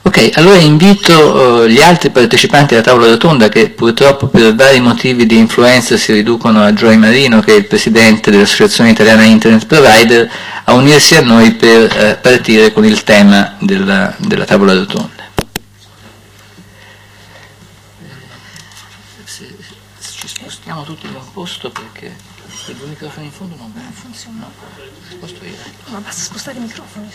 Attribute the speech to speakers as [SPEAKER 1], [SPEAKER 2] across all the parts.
[SPEAKER 1] Ok, allora invito gli altri partecipanti alla tavola rotonda, che purtroppo per vari motivi di influenza si riducono a Joy Marino, che è il presidente dell'Associazione Italiana Internet Provider, a unirsi a noi per partire con il tema della tavola rotonda. Se ci spostiamo tutti in un posto, perché i due microfoni in fondo non funzionano. Sposto io.
[SPEAKER 2] Ma basta spostare i microfoni.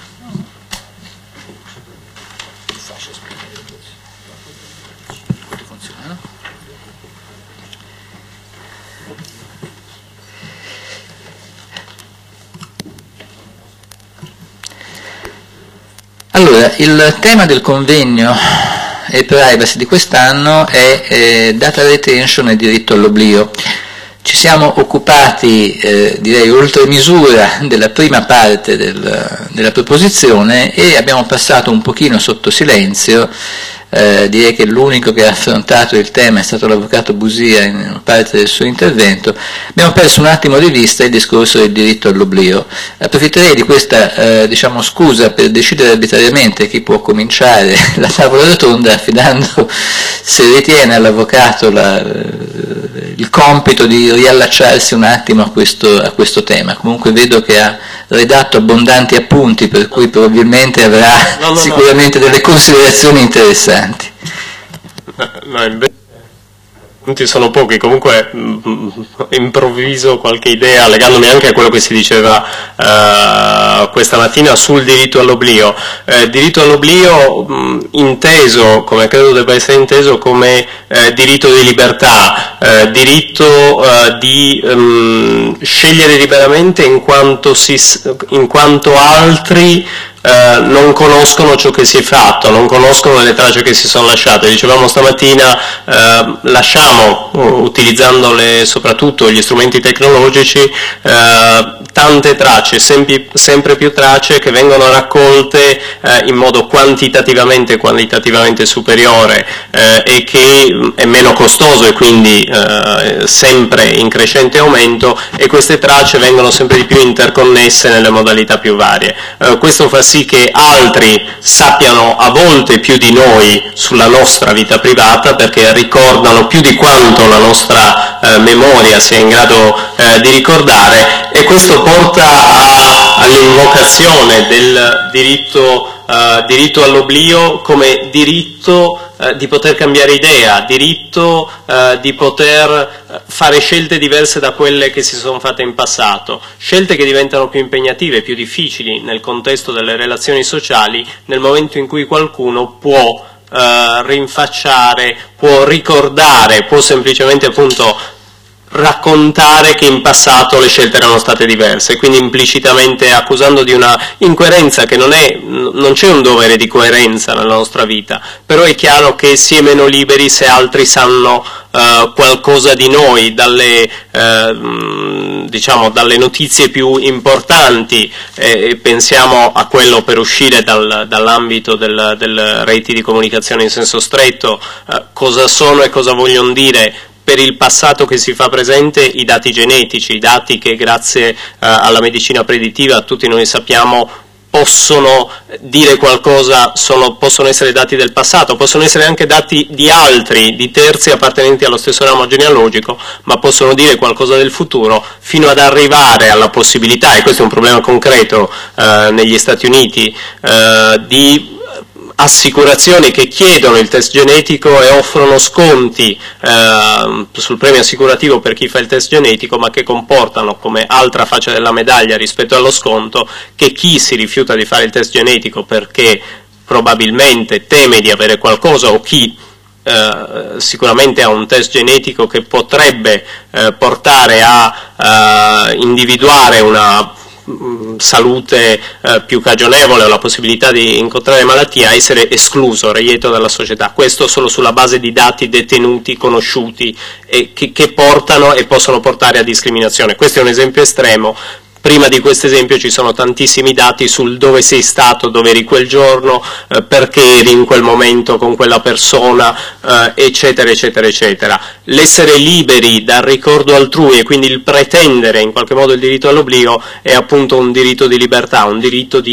[SPEAKER 1] Faccio spiegare tutto funziona, no? Allora, il tema del convegno e privacy di quest'anno è data retention e diritto all'oblio. Ci siamo occupati, direi oltre misura, della prima parte della proposizione e abbiamo passato un pochino sotto silenzio, direi che l'unico che ha affrontato il tema è stato l'avvocato Busia in parte del suo intervento. Abbiamo perso un attimo di vista il discorso del diritto all'oblio. Approfitterei di questa scusa per decidere arbitrariamente chi può cominciare la tavola rotonda, affidando, se ritiene, all'avvocato il compito di riallacciarsi un attimo a questo tema. Comunque vedo che ha redatto abbondanti appunti, per cui probabilmente avrà sicuramente delle considerazioni interessanti.
[SPEAKER 3] No, punti sono pochi, comunque improvviso qualche idea legandomi anche a quello che si diceva questa mattina sul diritto all'oblio. Diritto all'oblio inteso, come credo debba essere inteso, come diritto di libertà, diritto di scegliere liberamente in quanto altri non conoscono ciò che si è fatto, non conoscono le tracce che si sono lasciate. Dicevamo stamattina, lasciamo, utilizzando soprattutto gli strumenti tecnologici, tante tracce, sempre più tracce che vengono raccolte in modo quantitativamente e qualitativamente superiore e che è meno costoso e quindi sempre in crescente aumento, e queste tracce vengono sempre di più interconnesse nelle modalità più varie. Questo fa sì che altri sappiano a volte più di noi sulla nostra vita privata, perché ricordano più di quanto la nostra memoria sia in grado di ricordare, e questo porta all'invocazione del diritto all'oblio come diritto di poter cambiare idea, diritto di poter fare scelte diverse da quelle che si sono fatte in passato, scelte che diventano più impegnative, più difficili nel contesto delle relazioni sociali, nel momento in cui qualcuno può rinfacciare, può ricordare, può semplicemente appunto raccontare che in passato le scelte erano state diverse, quindi implicitamente accusando di una incoerenza che non c'è un dovere di coerenza nella nostra vita, però è chiaro che si è meno liberi se altri sanno qualcosa di noi, dalle notizie più importanti, pensiamo a quello, per uscire dall'ambito del reti di comunicazione in senso stretto, cosa sono e cosa vogliono dire per il passato che si fa presente i dati genetici, i dati che grazie alla medicina predittiva tutti noi sappiamo possono dire qualcosa, possono essere dati del passato, possono essere anche dati di altri, di terzi appartenenti allo stesso ramo genealogico, ma possono dire qualcosa del futuro, fino ad arrivare alla possibilità, e questo è un problema concreto negli Stati Uniti, di assicurazioni che chiedono il test genetico e offrono sconti sul premio assicurativo per chi fa il test genetico, ma che comportano come altra faccia della medaglia rispetto allo sconto che chi si rifiuta di fare il test genetico perché probabilmente teme di avere qualcosa, o chi sicuramente ha un test genetico che potrebbe portare a individuare una salute più cagionevole o la possibilità di incontrare malattia, a essere escluso, reieto dalla società. Questo solo sulla base di dati detenuti, conosciuti, e che portano e possono portare a discriminazione. Questo è un esempio estremo. Prima di questo esempio ci sono tantissimi dati sul dove sei stato, dove eri quel giorno, perché eri in quel momento con quella persona, eccetera, eccetera, eccetera. L'essere liberi dal ricordo altrui e quindi il pretendere in qualche modo il diritto all'oblio è appunto un diritto di libertà, un diritto di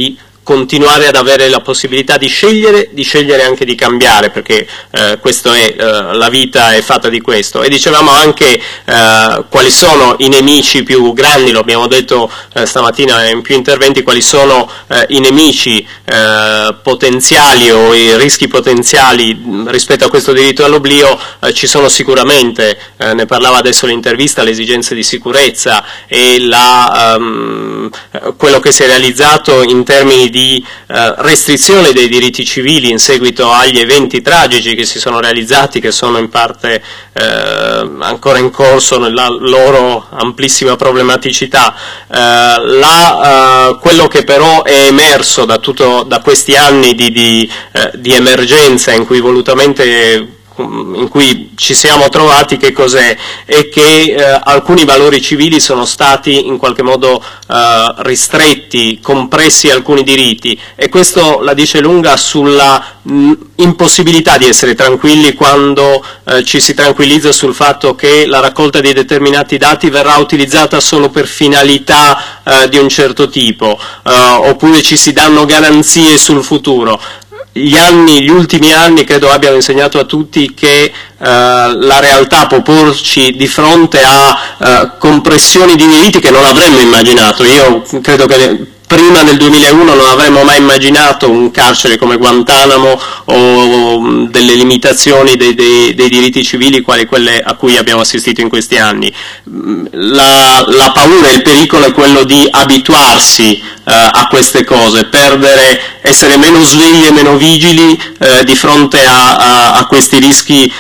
[SPEAKER 3] continuare ad avere la possibilità di scegliere anche di cambiare, perché questo è, la vita è fatta di questo. E dicevamo anche quali sono i nemici più grandi, lo abbiamo detto stamattina in più interventi, quali sono i nemici potenziali o i rischi potenziali rispetto a questo diritto all'oblio. Ci sono sicuramente, ne parlava adesso l'intervista, le esigenze di sicurezza e quello che si è realizzato in termini di restrizione dei diritti civili in seguito agli eventi tragici che si sono realizzati, che sono in parte ancora in corso nella loro amplissima problematicità. Quello che però è emerso da questi anni di emergenza in cui in cui ci siamo trovati, che cos'è? È che alcuni valori civili sono stati in qualche modo ristretti, compressi alcuni diritti, e questo la dice lunga sulla impossibilità di essere tranquilli quando ci si tranquillizza sul fatto che la raccolta di determinati dati verrà utilizzata solo per finalità di un certo tipo, oppure ci si danno garanzie sul futuro. Gli ultimi anni credo abbiano insegnato a tutti che la realtà può porci di fronte a compressioni di diritti che non avremmo immaginato. Io credo che prima del 2001 non avremmo mai immaginato un carcere come Guantanamo o delle limitazioni dei diritti civili quali quelle a cui abbiamo assistito in questi anni. La paura e il pericolo è quello di abituarsi a queste cose, essere meno svegli e meno vigili di fronte a questi rischi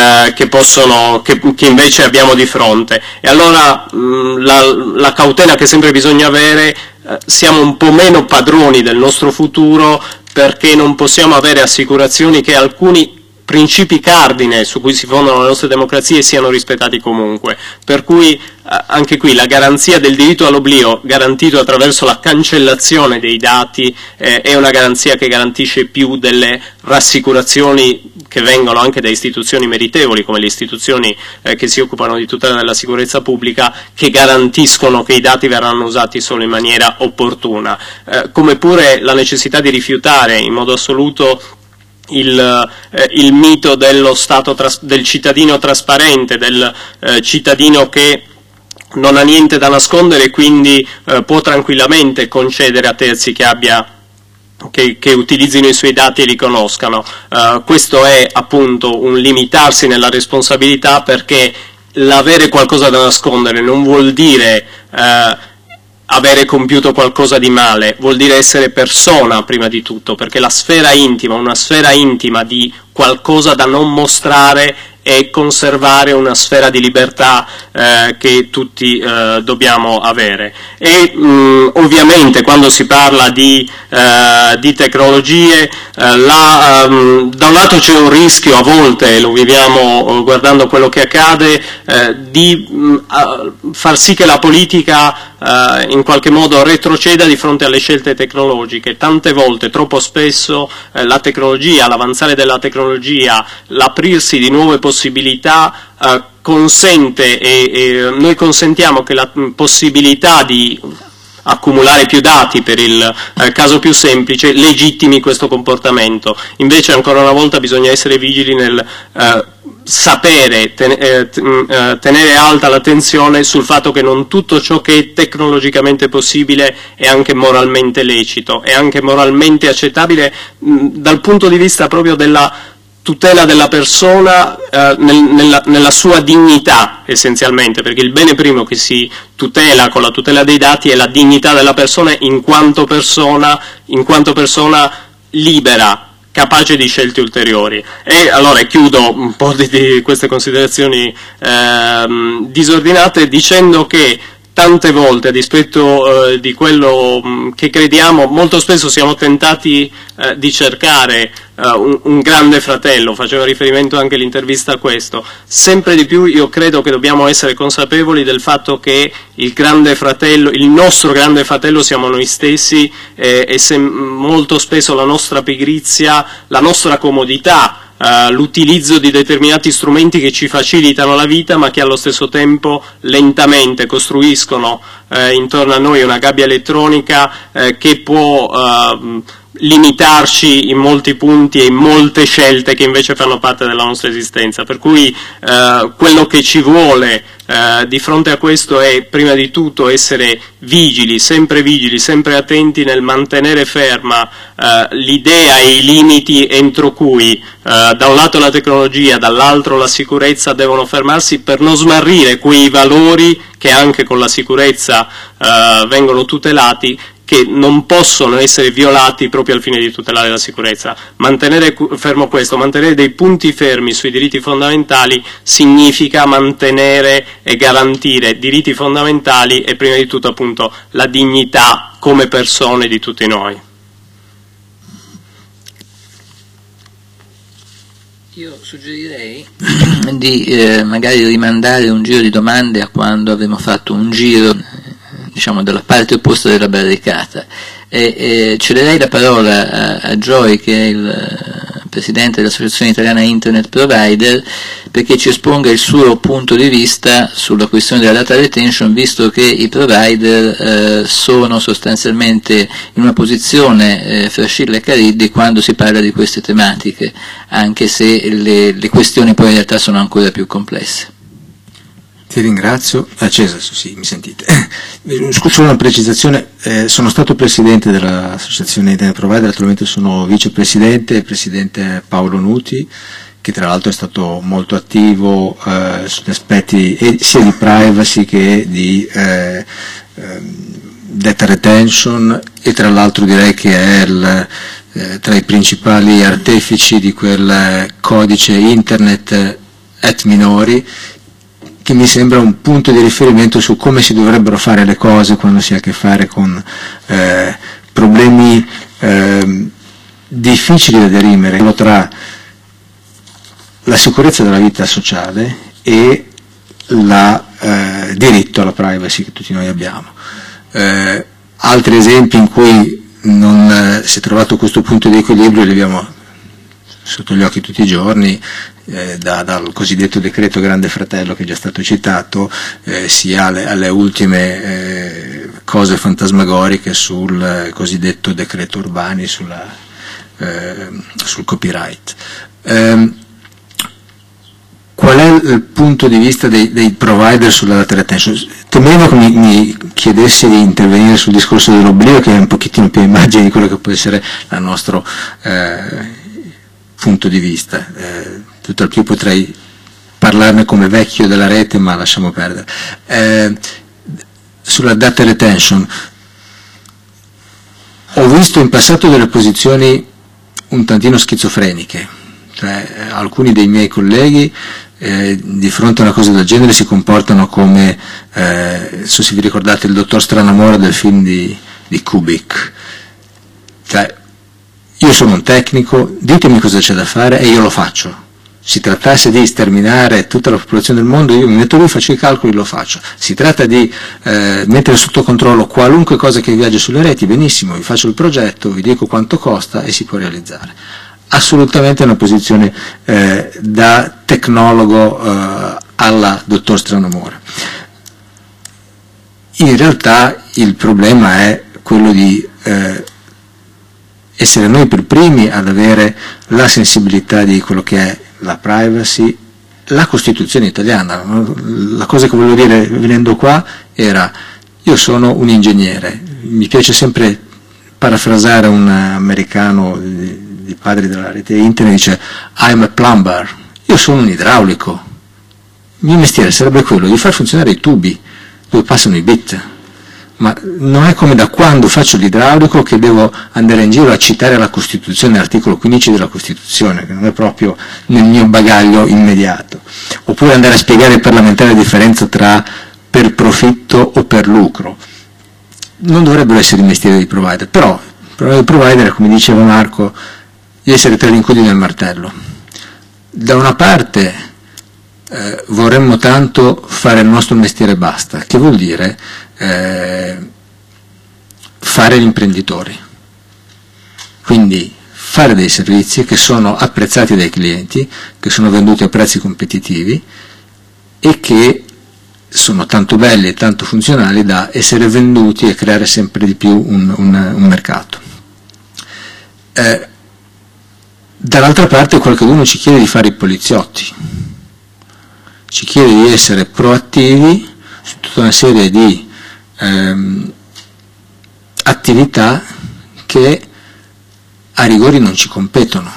[SPEAKER 3] che invece abbiamo di fronte. E allora la cautela che sempre bisogna avere, siamo un po' meno padroni del nostro futuro, perché non possiamo avere assicurazioni che alcuni principi cardine su cui si fondano le nostre democrazie siano rispettati comunque. Per cui anche qui la garanzia del diritto all'oblio, garantito attraverso la cancellazione dei dati, è una garanzia che garantisce più delle rassicurazioni che vengono anche da istituzioni meritevoli, come le istituzioni che si occupano di tutela della sicurezza pubblica, che garantiscono che i dati verranno usati solo in maniera opportuna, come pure la necessità di rifiutare in modo assoluto il mito dello Stato del cittadino trasparente, del cittadino che non ha niente da nascondere e quindi può tranquillamente concedere a terzi che utilizzino i suoi dati e li conoscano. Questo è appunto un limitarsi nella responsabilità, perché l'avere qualcosa da nascondere non vuol dire avere compiuto qualcosa di male, vuol dire essere persona prima di tutto, perché la sfera intima, una sfera intima di qualcosa da non mostrare, e conservare una sfera di libertà che tutti dobbiamo avere. E ovviamente quando si parla di tecnologie, da un lato c'è un rischio, a volte lo viviamo guardando quello che accade, di far sì che la politica in qualche modo retroceda di fronte alle scelte tecnologiche. Tante volte, troppo spesso, la tecnologia, l'avanzare della tecnologia, l'aprirsi di nuove possibilità consente, e noi consentiamo che la possibilità di accumulare più dati, per il caso più semplice, legittimi questo comportamento. Invece ancora una volta bisogna essere vigili nel sapere tenere alta l'attenzione sul fatto che non tutto ciò che è tecnologicamente possibile è anche moralmente lecito, è anche moralmente accettabile dal punto di vista proprio della tutela della persona nella sua dignità, essenzialmente, perché il bene primo che si tutela con la tutela dei dati è la dignità della persona in quanto persona libera, capace di scelte ulteriori. E allora chiudo un po' di queste considerazioni disordinate dicendo che tante volte, a dispetto di quello che crediamo, molto spesso siamo tentati di cercare un grande fratello. Faceva riferimento anche l'intervista a questo. Sempre di più io credo che dobbiamo essere consapevoli del fatto che il grande fratello, il nostro grande fratello siamo noi stessi, e molto spesso la nostra pigrizia, la nostra comodità, l'utilizzo di determinati strumenti che ci facilitano la vita ma che allo stesso tempo lentamente costruiscono intorno a noi una gabbia elettronica che può limitarci in molti punti e in molte scelte che invece fanno parte della nostra esistenza, per cui quello che ci vuole di fronte a questo è prima di tutto essere vigili, sempre attenti nel mantenere ferma l'idea e i limiti entro cui da un lato la tecnologia, dall'altro la sicurezza devono fermarsi, per non smarrire quei valori che anche con la sicurezza vengono tutelati, che non possono essere violati proprio al fine di tutelare la sicurezza. Mantenere fermo questo, mantenere dei punti fermi sui diritti fondamentali significa mantenere e garantire diritti fondamentali e prima di tutto appunto la dignità come persone di tutti noi.
[SPEAKER 1] Io suggerirei di magari rimandare un giro di domande a quando avremo fatto un giro diciamo dalla parte opposta della barricata, e cederei la parola a Joy, che è il presidente dell'Associazione Italiana Internet Provider, perché ci esponga il suo punto di vista sulla questione della data retention, visto che i provider sono sostanzialmente in una posizione fra Scilla e Cariddi quando si parla di queste tematiche, anche se le questioni poi in realtà sono ancora più complesse.
[SPEAKER 2] Ti ringrazio. Cesare, sì, mi sentite. Solo una precisazione, sono stato presidente dell'Associazione Internet Provider, attualmente sono vicepresidente, il presidente Paolo Nuti, che tra l'altro è stato molto attivo sugli aspetti sia di privacy che di data retention, e tra l'altro direi che è tra i principali artefici di quel codice internet et minori, che mi sembra un punto di riferimento su come si dovrebbero fare le cose quando si ha a che fare con problemi difficili da dirimere tra la sicurezza della vita sociale e il diritto alla privacy che tutti noi abbiamo. Altri esempi in cui non si è trovato questo punto di equilibrio li abbiamo sotto gli occhi tutti i giorni, dal cosiddetto decreto Grande Fratello che è già stato citato, sia alle ultime cose fantasmagoriche sul cosiddetto decreto Urbani sul copyright. Qual è il punto di vista dei provider sulla data retention? Temevo che mi chiedessi di intervenire sul discorso dell'oblio, che è un pochettino più immagine di quello che può essere il nostro punto di vista. Tutt'al più potrei parlarne come vecchio della rete, ma lasciamo perdere. Sulla data retention ho visto in passato delle posizioni un tantino schizofreniche, cioè alcuni dei miei colleghi di fronte a una cosa del genere si comportano come, se vi ricordate il dottor Stranamora del film di Kubrick, cioè io sono un tecnico, ditemi cosa c'è da fare e io lo faccio. Si trattasse di sterminare tutta la popolazione del mondo, io mi metto lì, faccio i calcoli, lo faccio. Si tratta di mettere sotto controllo qualunque cosa che viaggia sulle reti, benissimo, vi faccio il progetto, vi dico quanto costa e si può realizzare. Assolutamente una posizione da tecnologo alla dottor Stranamore. In realtà il problema è quello di essere noi per primi ad avere la sensibilità di quello che è la privacy, la Costituzione italiana. La cosa che volevo dire venendo qua era: io sono un ingegnere, mi piace sempre parafrasare un americano di padri della rete internet, dice I'm a plumber, io sono un idraulico, il mio mestiere sarebbe quello di far funzionare i tubi dove passano i bit, ma non è come da quando faccio l'idraulico che devo andare in giro a citare la Costituzione, l'articolo 15 della Costituzione, che non è proprio nel mio bagaglio immediato, oppure andare a spiegare ai parlamentari la differenza tra per profitto o per lucro. Non dovrebbero essere i mestieri dei provider, però il problema dei provider è, come diceva Marco, di essere tra gli incudi nel martello. Da una parte vorremmo tanto fare il nostro mestiere e basta, che vuol dire fare gli imprenditori, quindi fare dei servizi che sono apprezzati dai clienti, che sono venduti a prezzi competitivi e che sono tanto belli e tanto funzionali da essere venduti e creare sempre di più un mercato. Dall'altra parte qualcuno ci chiede di fare i poliziotti, ci chiede di essere proattivi su tutta una serie di attività che a rigori non ci competono.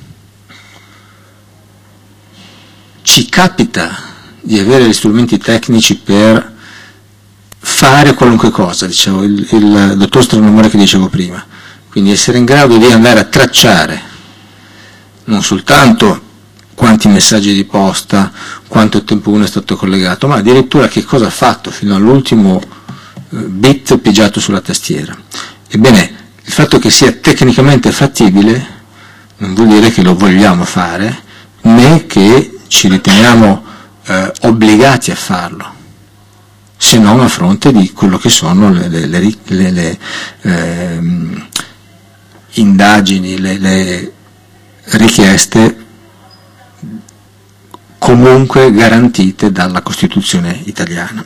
[SPEAKER 2] Ci capita di avere gli strumenti tecnici per fare qualunque cosa, dicevo, il dottor Stranamore che dicevo prima, quindi essere in grado di andare a tracciare non soltanto quanti messaggi di posta, quanto tempo uno è stato collegato, ma addirittura che cosa ha fatto fino all'ultimo bit pigiato sulla tastiera. Ebbene, il fatto che sia tecnicamente fattibile non vuol dire che lo vogliamo fare, né che ci riteniamo obbligati a farlo, se non a fronte di quello che sono le indagini, le richieste comunque garantite dalla Costituzione italiana.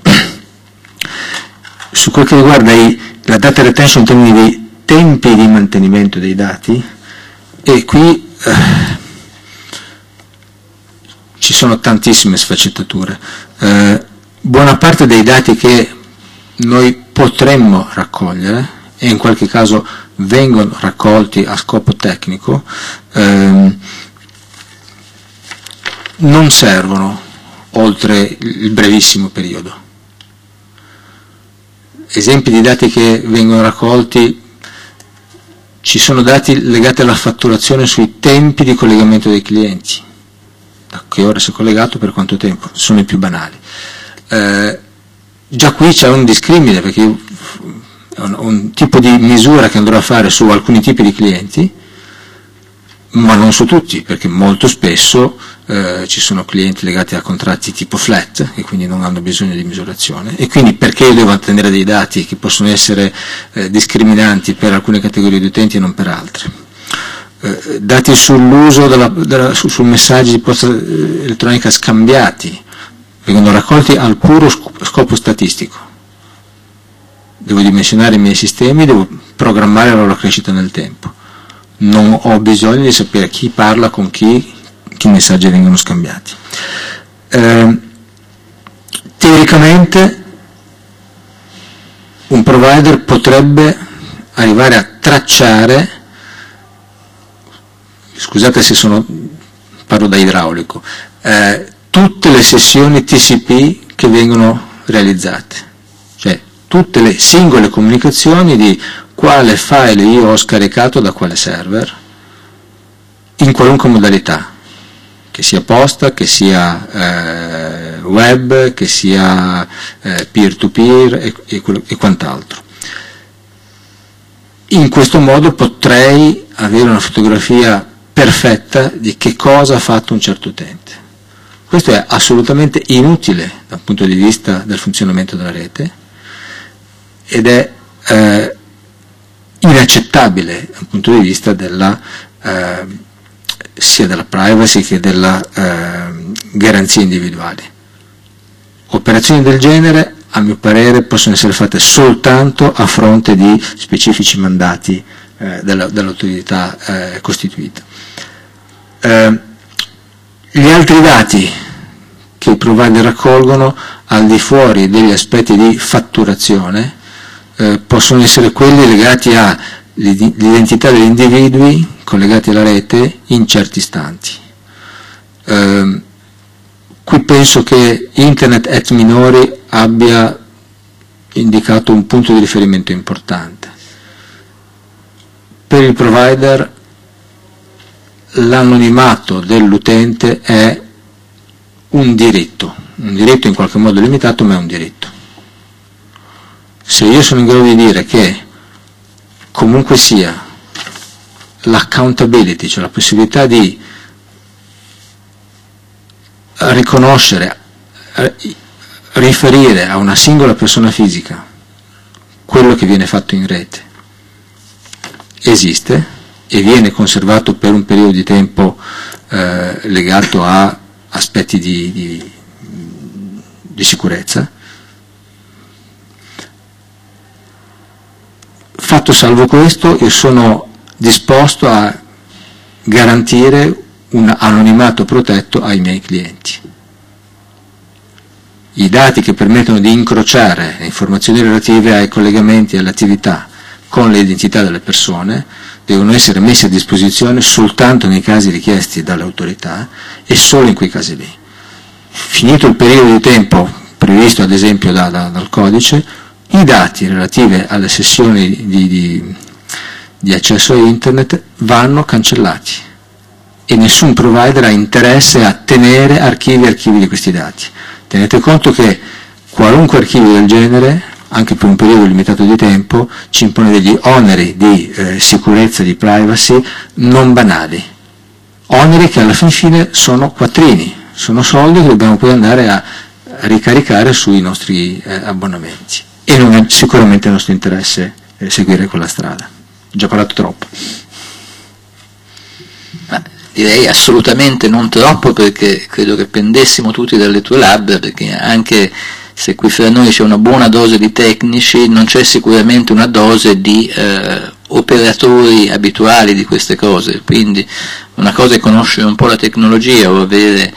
[SPEAKER 2] Su quel che riguarda la data retention in termini di tempi di mantenimento dei dati, e qui ci sono tantissime sfaccettature. Buona parte dei dati che noi potremmo raccogliere, e in qualche caso vengono raccolti a scopo tecnico, non servono oltre il brevissimo periodo. Esempi di dati che vengono raccolti: ci sono dati legati alla fatturazione sui tempi di collegamento dei clienti, da che ora si è collegato, per quanto tempo, sono i più banali. Già qui c'è un discrimine, perché è un tipo di misura che andrò a fare su alcuni tipi di clienti, ma non su tutti, perché molto spesso ci sono clienti legati a contratti tipo flat e quindi non hanno bisogno di misurazione, e quindi perché io devo ottenere dei dati che possono essere discriminanti per alcune categorie di utenti e non per altre. Dati sull'uso sul messaggi di posta elettronica scambiati vengono raccolti al puro scopo statistico. Devo dimensionare i miei sistemi, devo programmare la loro crescita nel tempo. Non ho bisogno di sapere chi parla con chi messaggi vengono scambiati. Teoricamente un provider potrebbe arrivare a tracciare, scusate se parlo da idraulico, tutte le sessioni TCP che vengono realizzate, cioè tutte le singole comunicazioni di quale file io ho scaricato da quale server, in qualunque modalità, che sia posta, che sia web, che sia peer-to-peer e quant'altro. In questo modo potrei avere una fotografia perfetta di che cosa ha fatto un certo utente. Questo è assolutamente inutile dal punto di vista del funzionamento della rete ed è inaccettabile dal punto di vista sia della privacy che della garanzie individuali. Operazioni del genere, a mio parere, possono essere fatte soltanto a fronte di specifici mandati dall'autorità costituita. Gli altri dati che i provider raccolgono, al di fuori degli aspetti di fatturazione, possono essere quelli legati all'identità degli individui collegati alla rete in certi istanti. Qui penso che Internet et Minori abbia indicato un punto di riferimento importante. Per il provider l'anonimato dell'utente è un diritto in qualche modo limitato, ma è un diritto. Se io sono in grado di dire che comunque sia l'accountability, cioè la possibilità di riconoscere, riferire a una singola persona fisica quello che viene fatto in rete, esiste e viene conservato per un periodo di tempo legato a aspetti di sicurezza, Fatto salvo questo, io sono disposto a garantire un anonimato protetto ai miei clienti. I dati che permettono di incrociare le informazioni relative ai collegamenti e alle attività con le identità delle persone devono essere messi a disposizione soltanto nei casi richiesti dalle autorità e solo in quei casi lì. Finito il periodo di tempo previsto ad esempio dal codice, i dati relativi alle sessioni di accesso a internet vanno cancellati e nessun provider ha interesse a tenere archivi di questi dati. Tenete conto che qualunque archivio del genere, anche per un periodo limitato di tempo, ci impone degli oneri di sicurezza, di privacy non banali. Oneri che alla fine sono quattrini, sono soldi che dobbiamo poi andare a ricaricare sui nostri abbonamenti. E non è sicuramente il nostro interesse seguire quella strada. Ho già parlato troppo.
[SPEAKER 1] Direi assolutamente non troppo, perché credo che pendessimo tutti dalle tue labbra, perché anche se qui fra noi c'è una buona dose di tecnici, non c'è sicuramente una dose di operatori abituali di queste cose. Quindi una cosa è conoscere un po' la tecnologia o avere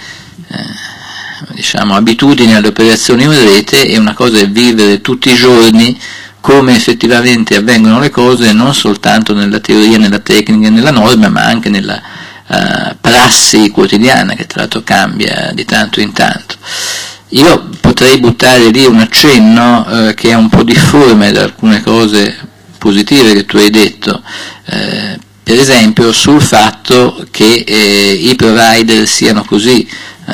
[SPEAKER 1] abitudini alle operazioni in rete, e una cosa è vivere tutti i giorni come effettivamente avvengono le cose, non soltanto nella teoria, nella tecnica e nella norma, ma anche nella prassi quotidiana, che tra l'altro cambia di tanto in tanto. Io potrei buttare lì un accenno che è un po' difforme da alcune cose positive che tu hai detto, per esempio sul fatto che i provider siano così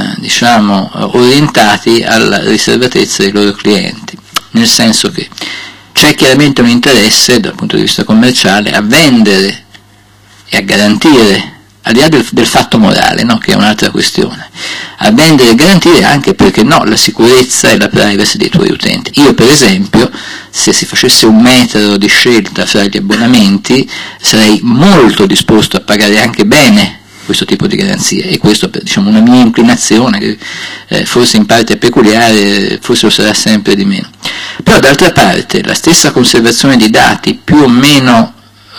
[SPEAKER 1] orientati alla riservatezza dei loro clienti, nel senso che c'è chiaramente un interesse dal punto di vista commerciale a vendere e a garantire, al di là del fatto morale, no, che è un'altra questione, a vendere e garantire anche, perché no, la sicurezza e la privacy dei tuoi utenti. Io per esempio, se si facesse un metro di scelta fra gli abbonamenti, sarei molto disposto a pagare anche bene questo tipo di garanzie, e questo per una mia inclinazione che forse in parte è peculiare, forse lo sarà sempre di meno. Però d'altra parte la stessa conservazione di dati più o meno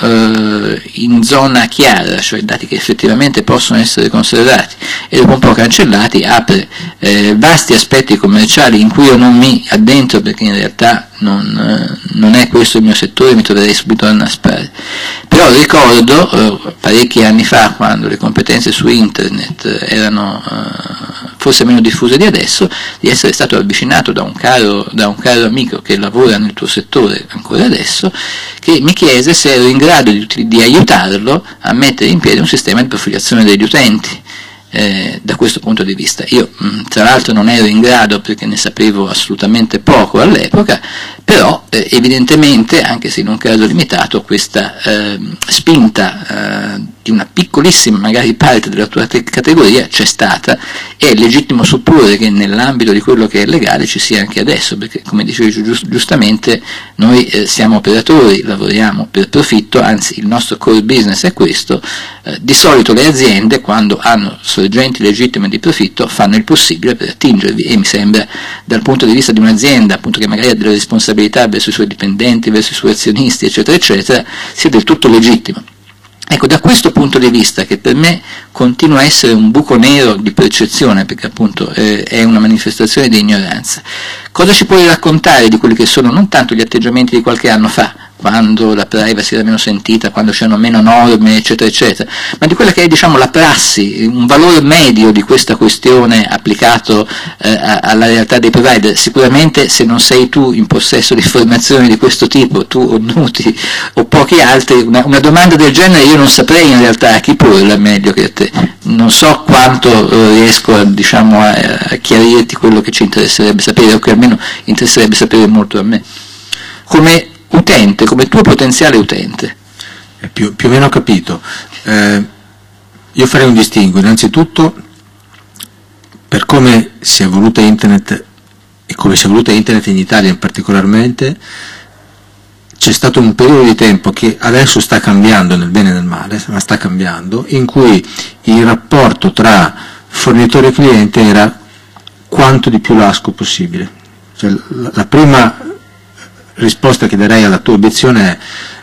[SPEAKER 1] in zona chiara, cioè dati che effettivamente possono essere conservati e dopo un po' cancellati, apre vasti aspetti commerciali in cui io non mi addentro, perché in realtà non è questo il mio settore, mi troverei subito a annaspare. Però ricordo parecchi anni fa, quando le competenze su internet erano forse meno diffuse di adesso, di essere stato avvicinato da un caro amico che lavora nel tuo settore ancora adesso, che mi chiese se ero in grado di aiutarlo a mettere in piedi un sistema di profilazione degli utenti. Da questo punto di vista io tra l'altro non ero in grado, perché ne sapevo assolutamente poco all'epoca, però evidentemente, anche se in un caso limitato, questa spinta di una piccolissima magari parte della tua categoria c'è stata, e è legittimo supporre che nell'ambito di quello che è legale ci sia anche adesso, perché come dicevi giustamente noi siamo operatori, lavoriamo per profitto, anzi il nostro core business è questo. Di solito le aziende, quando hanno sorgenti legittime di profitto, fanno il possibile per attingervi, e mi sembra, dal punto di vista di un'azienda appunto che magari ha delle responsabilità verso i suoi dipendenti, verso i suoi azionisti, eccetera eccetera, sia del tutto legittimo. Ecco, da questo punto di vista, che per me continua a essere un buco nero di percezione, perché appunto è una manifestazione di ignoranza, cosa ci puoi raccontare di quelli che sono non tanto gli atteggiamenti di qualche anno fa, quando la privacy era meno sentita, quando c'erano meno norme, eccetera eccetera, ma di quella che è la prassi, un valore medio di questa questione applicato alla realtà dei provider? Sicuramente se non sei tu in possesso di informazioni di questo tipo, tu o Nuti o pochi altri, una domanda del genere io non saprei in realtà a chi porla meglio che a te. Non so quanto riesco a chiarirti quello che ci interesserebbe sapere, o che almeno interesserebbe sapere molto a me, come utente, come tuo potenziale utente.
[SPEAKER 2] Più o meno ho capito. Io farei un distinguo, innanzitutto per come si è evoluta internet, e come si è evoluta internet in Italia in particolarmente. C'è stato un periodo di tempo che adesso sta cambiando, nel bene e nel male, ma sta cambiando, in cui il rapporto tra fornitore e cliente era quanto di più lasco possibile. Cioè, la prima risposta che darei alla tua obiezione è: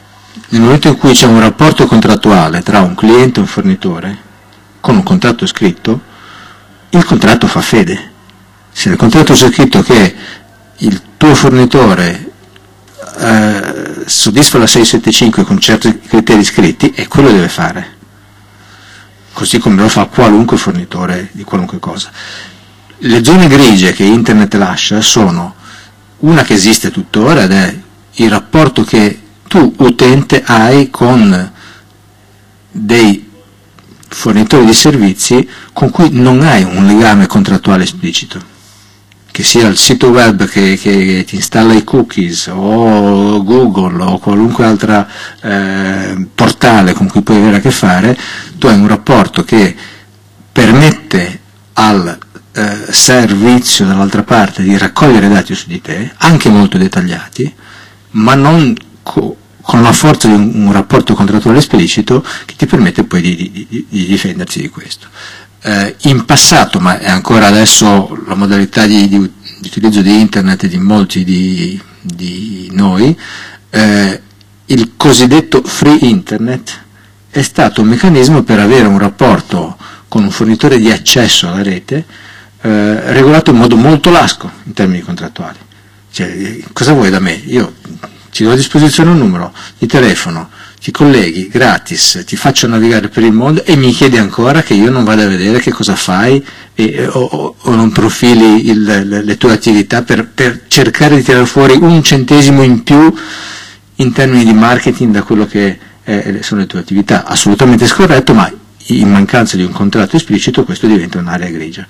[SPEAKER 2] nel momento in cui c'è un rapporto contrattuale tra un cliente e un fornitore, con un contratto scritto, il contratto fa fede. Se nel contratto c'è scritto che il tuo fornitore soddisfa la 675 con certi criteri scritti, e quello deve fare, così come lo fa qualunque fornitore di qualunque cosa. Le zone grigie che internet lascia sono una che esiste tuttora, ed è il rapporto che tu utente hai con dei fornitori di servizi con cui non hai un legame contrattuale esplicito, che sia il sito web che ti installa i cookies, o Google, o qualunque altro portale con cui puoi avere a che fare. Tu hai un rapporto che permette al servizio dall'altra parte di raccogliere dati su di te, anche molto dettagliati, ma non con la forza di un rapporto contrattuale esplicito che ti permette poi di difendersi di questo. In passato, ma è ancora adesso la modalità di utilizzo di internet e di molti di noi, il cosiddetto free internet è stato un meccanismo per avere un rapporto con un fornitore di accesso alla rete regolato in modo molto lasco in termini contrattuali. Cioè, cosa vuoi da me? Io ti do a disposizione un numero di telefono, ti colleghi gratis, ti faccio navigare per il mondo e mi chiedi ancora che io non vada a vedere che cosa fai o non profili le tue attività per cercare di tirare fuori un centesimo in più in termini di marketing da quello che sono le tue attività. Assolutamente scorretto, ma in mancanza di un contratto esplicito questo diventa un'area grigia.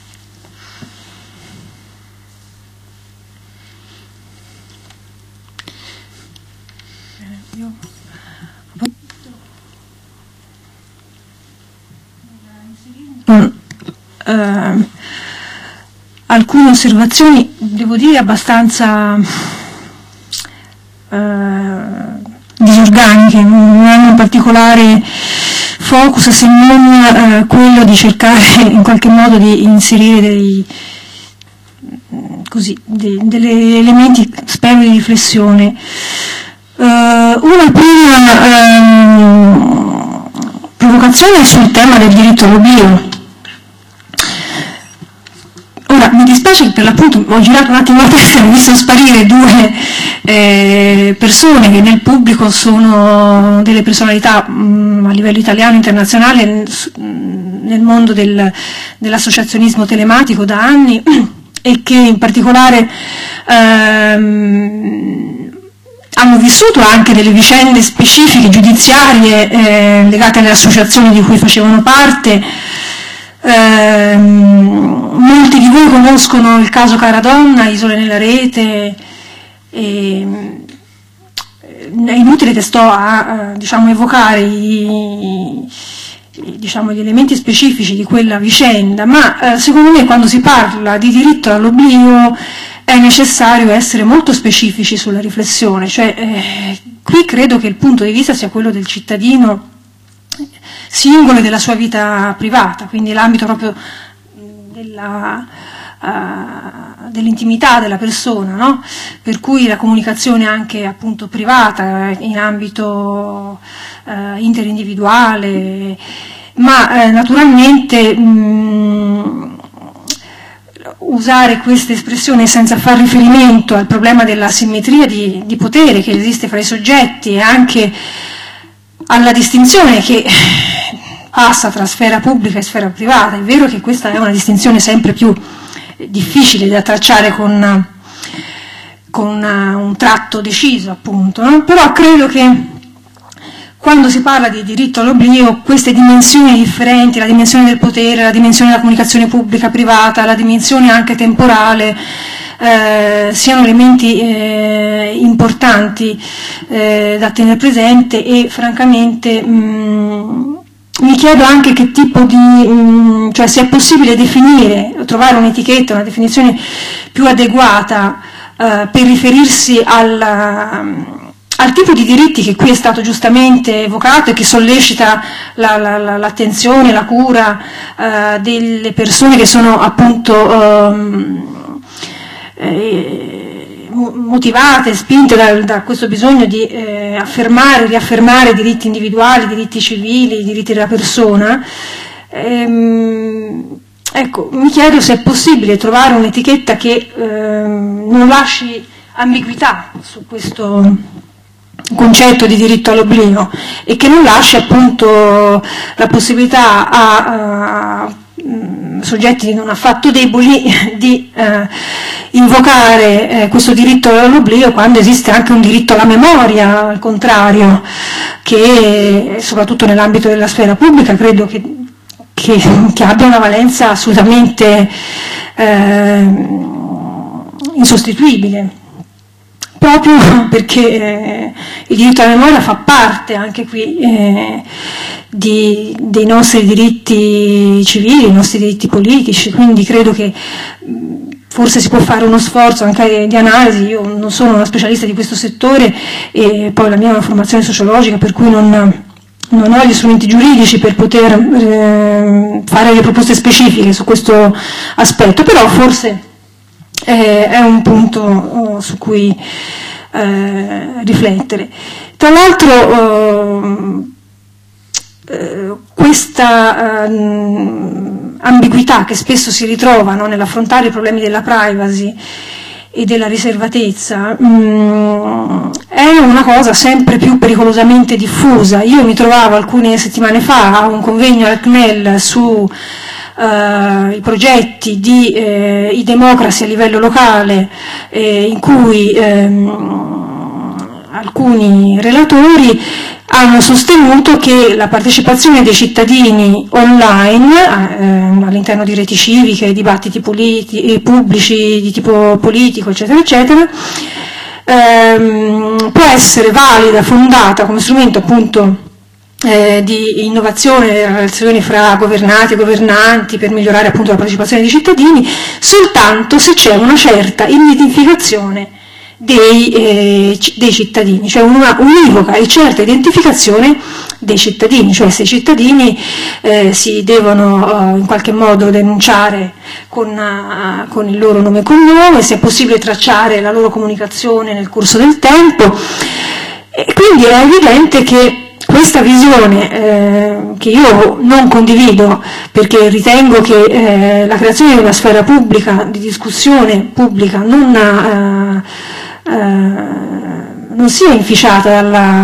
[SPEAKER 4] Alcune osservazioni, devo dire, abbastanza disorganiche, non hanno un particolare focus se non quello di cercare in qualche modo di inserire degli elementi, spero, di riflessione. Una prima provocazione sul tema del diritto all'oblio. Ora, mi dispiace che per l'appunto ho girato un attimo la testa e ho visto sparire due persone che nel pubblico sono delle personalità a livello italiano e internazionale nel mondo dell'associazionismo telematico da anni, e che in particolare hanno vissuto anche delle vicende specifiche giudiziarie legate alle associazioni di cui facevano parte. Molti di voi conoscono il caso Caradonna, Isole nella rete, è inutile che sto a evocare gli elementi specifici di quella vicenda, ma secondo me quando si parla di diritto all'oblio è necessario essere molto specifici sulla riflessione, cioè qui credo che il punto di vista sia quello del cittadino singolo e della sua vita privata, quindi l'ambito proprio dell'intimità della persona, no? Per cui la comunicazione anche appunto privata in ambito interindividuale, ma naturalmente usare questa espressione senza far riferimento al problema della simmetria di potere che esiste fra i soggetti e anche alla distinzione che passa tra sfera pubblica e sfera privata. È vero che questa è una distinzione sempre più difficile da tracciare con un tratto deciso, appunto, no? Però credo che quando si parla di diritto all'oblio queste dimensioni differenti, la dimensione del potere, la dimensione della comunicazione pubblica privata, la dimensione anche temporale, siano elementi importanti da tenere presente, e francamente mi chiedo anche che tipo di, cioè se è possibile definire, trovare un'etichetta, una definizione più adeguata per riferirsi al tipo di diritti che qui è stato giustamente evocato e che sollecita l'attenzione, la cura delle persone che sono appunto motivate, spinte da questo bisogno di affermare, riaffermare diritti individuali, diritti civili, diritti della persona, ecco, mi chiedo se è possibile trovare un'etichetta che non lasci ambiguità su questo concetto di diritto all'oblio e che non lasci appunto la possibilità a soggetti non affatto deboli di invocare questo diritto all'oblio quando esiste anche un diritto alla memoria, al contrario, che soprattutto nell'ambito della sfera pubblica credo che abbia una valenza assolutamente insostituibile, proprio perché il diritto alla memoria fa parte anche qui dei nostri diritti civili, dei nostri diritti politici, quindi credo che forse si può fare uno sforzo anche di analisi. Io non sono una specialista di questo settore e poi la mia è una formazione sociologica, per cui non ho gli strumenti giuridici per poter fare delle proposte specifiche su questo aspetto, però forse è un punto su cui riflettere. Tra l'altro questa ambiguità che spesso si ritrova, no, nell'affrontare i problemi della privacy e della riservatezza è una cosa sempre più pericolosamente diffusa. Io mi trovavo alcune settimane fa a un convegno al CNEL su i progetti di e-democracy a livello locale, in cui alcuni relatori hanno sostenuto che la partecipazione dei cittadini online all'interno di reti civiche, dibattiti pubblici di tipo politico, eccetera, eccetera, può essere valida, fondata come strumento appunto di innovazione delle relazioni fra governati e governanti per migliorare appunto la partecipazione dei cittadini, soltanto se c'è una certa identificazione dei cittadini, cioè un'ivoca e certa identificazione dei cittadini, cioè se i cittadini si devono in qualche modo denunciare con il loro nome e cognome, se è possibile tracciare la loro comunicazione nel corso del tempo. E quindi è evidente che questa visione, che io non condivido, perché ritengo che la creazione di una sfera pubblica, di discussione pubblica, non sia inficiata dalla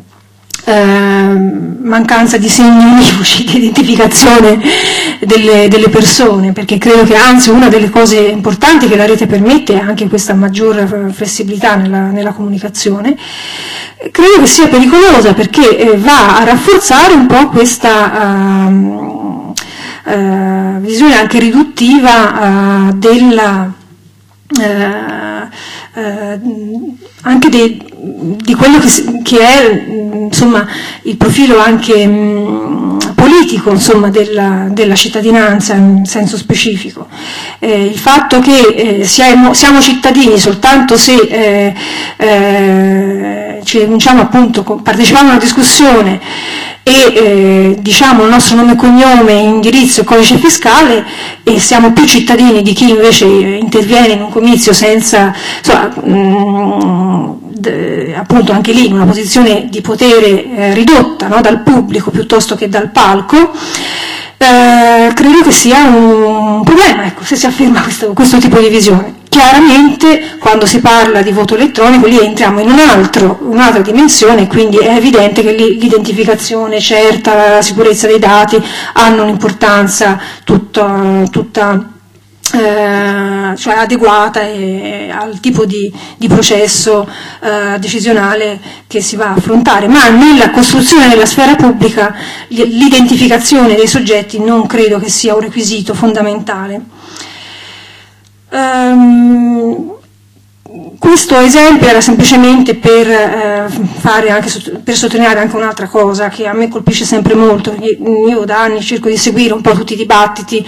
[SPEAKER 4] mancanza di segni univoci di identificazione delle persone, perché credo che anzi una delle cose importanti che la rete permette è anche questa maggior flessibilità nella comunicazione. Credo che sia pericolosa perché va a rafforzare un po' questa visione anche riduttiva anche di quello che è insomma il profilo anche politico insomma della cittadinanza in senso specifico. Il fatto che siamo cittadini soltanto se ci denunciamo appunto partecipando a una discussione e diciamo il nostro nome e cognome, indirizzo e codice fiscale, e siamo più cittadini di chi invece interviene in un comizio senza, insomma, appunto anche lì in una posizione di potere ridotta, no, dal pubblico piuttosto che dal palco. Credo che sia un problema, ecco, se si afferma questo tipo di visione. Chiaramente quando si parla di voto elettronico lì entriamo in un'altra dimensione, quindi è evidente che l'identificazione certa, la sicurezza dei dati hanno un'importanza tutta cioè adeguata al tipo di processo decisionale che si va a affrontare, ma nella costruzione della sfera pubblica l'identificazione dei soggetti non credo che sia un requisito fondamentale. Questo esempio era semplicemente per sottolineare anche un'altra cosa che a me colpisce sempre molto. Io da anni cerco di seguire un po' tutti i dibattiti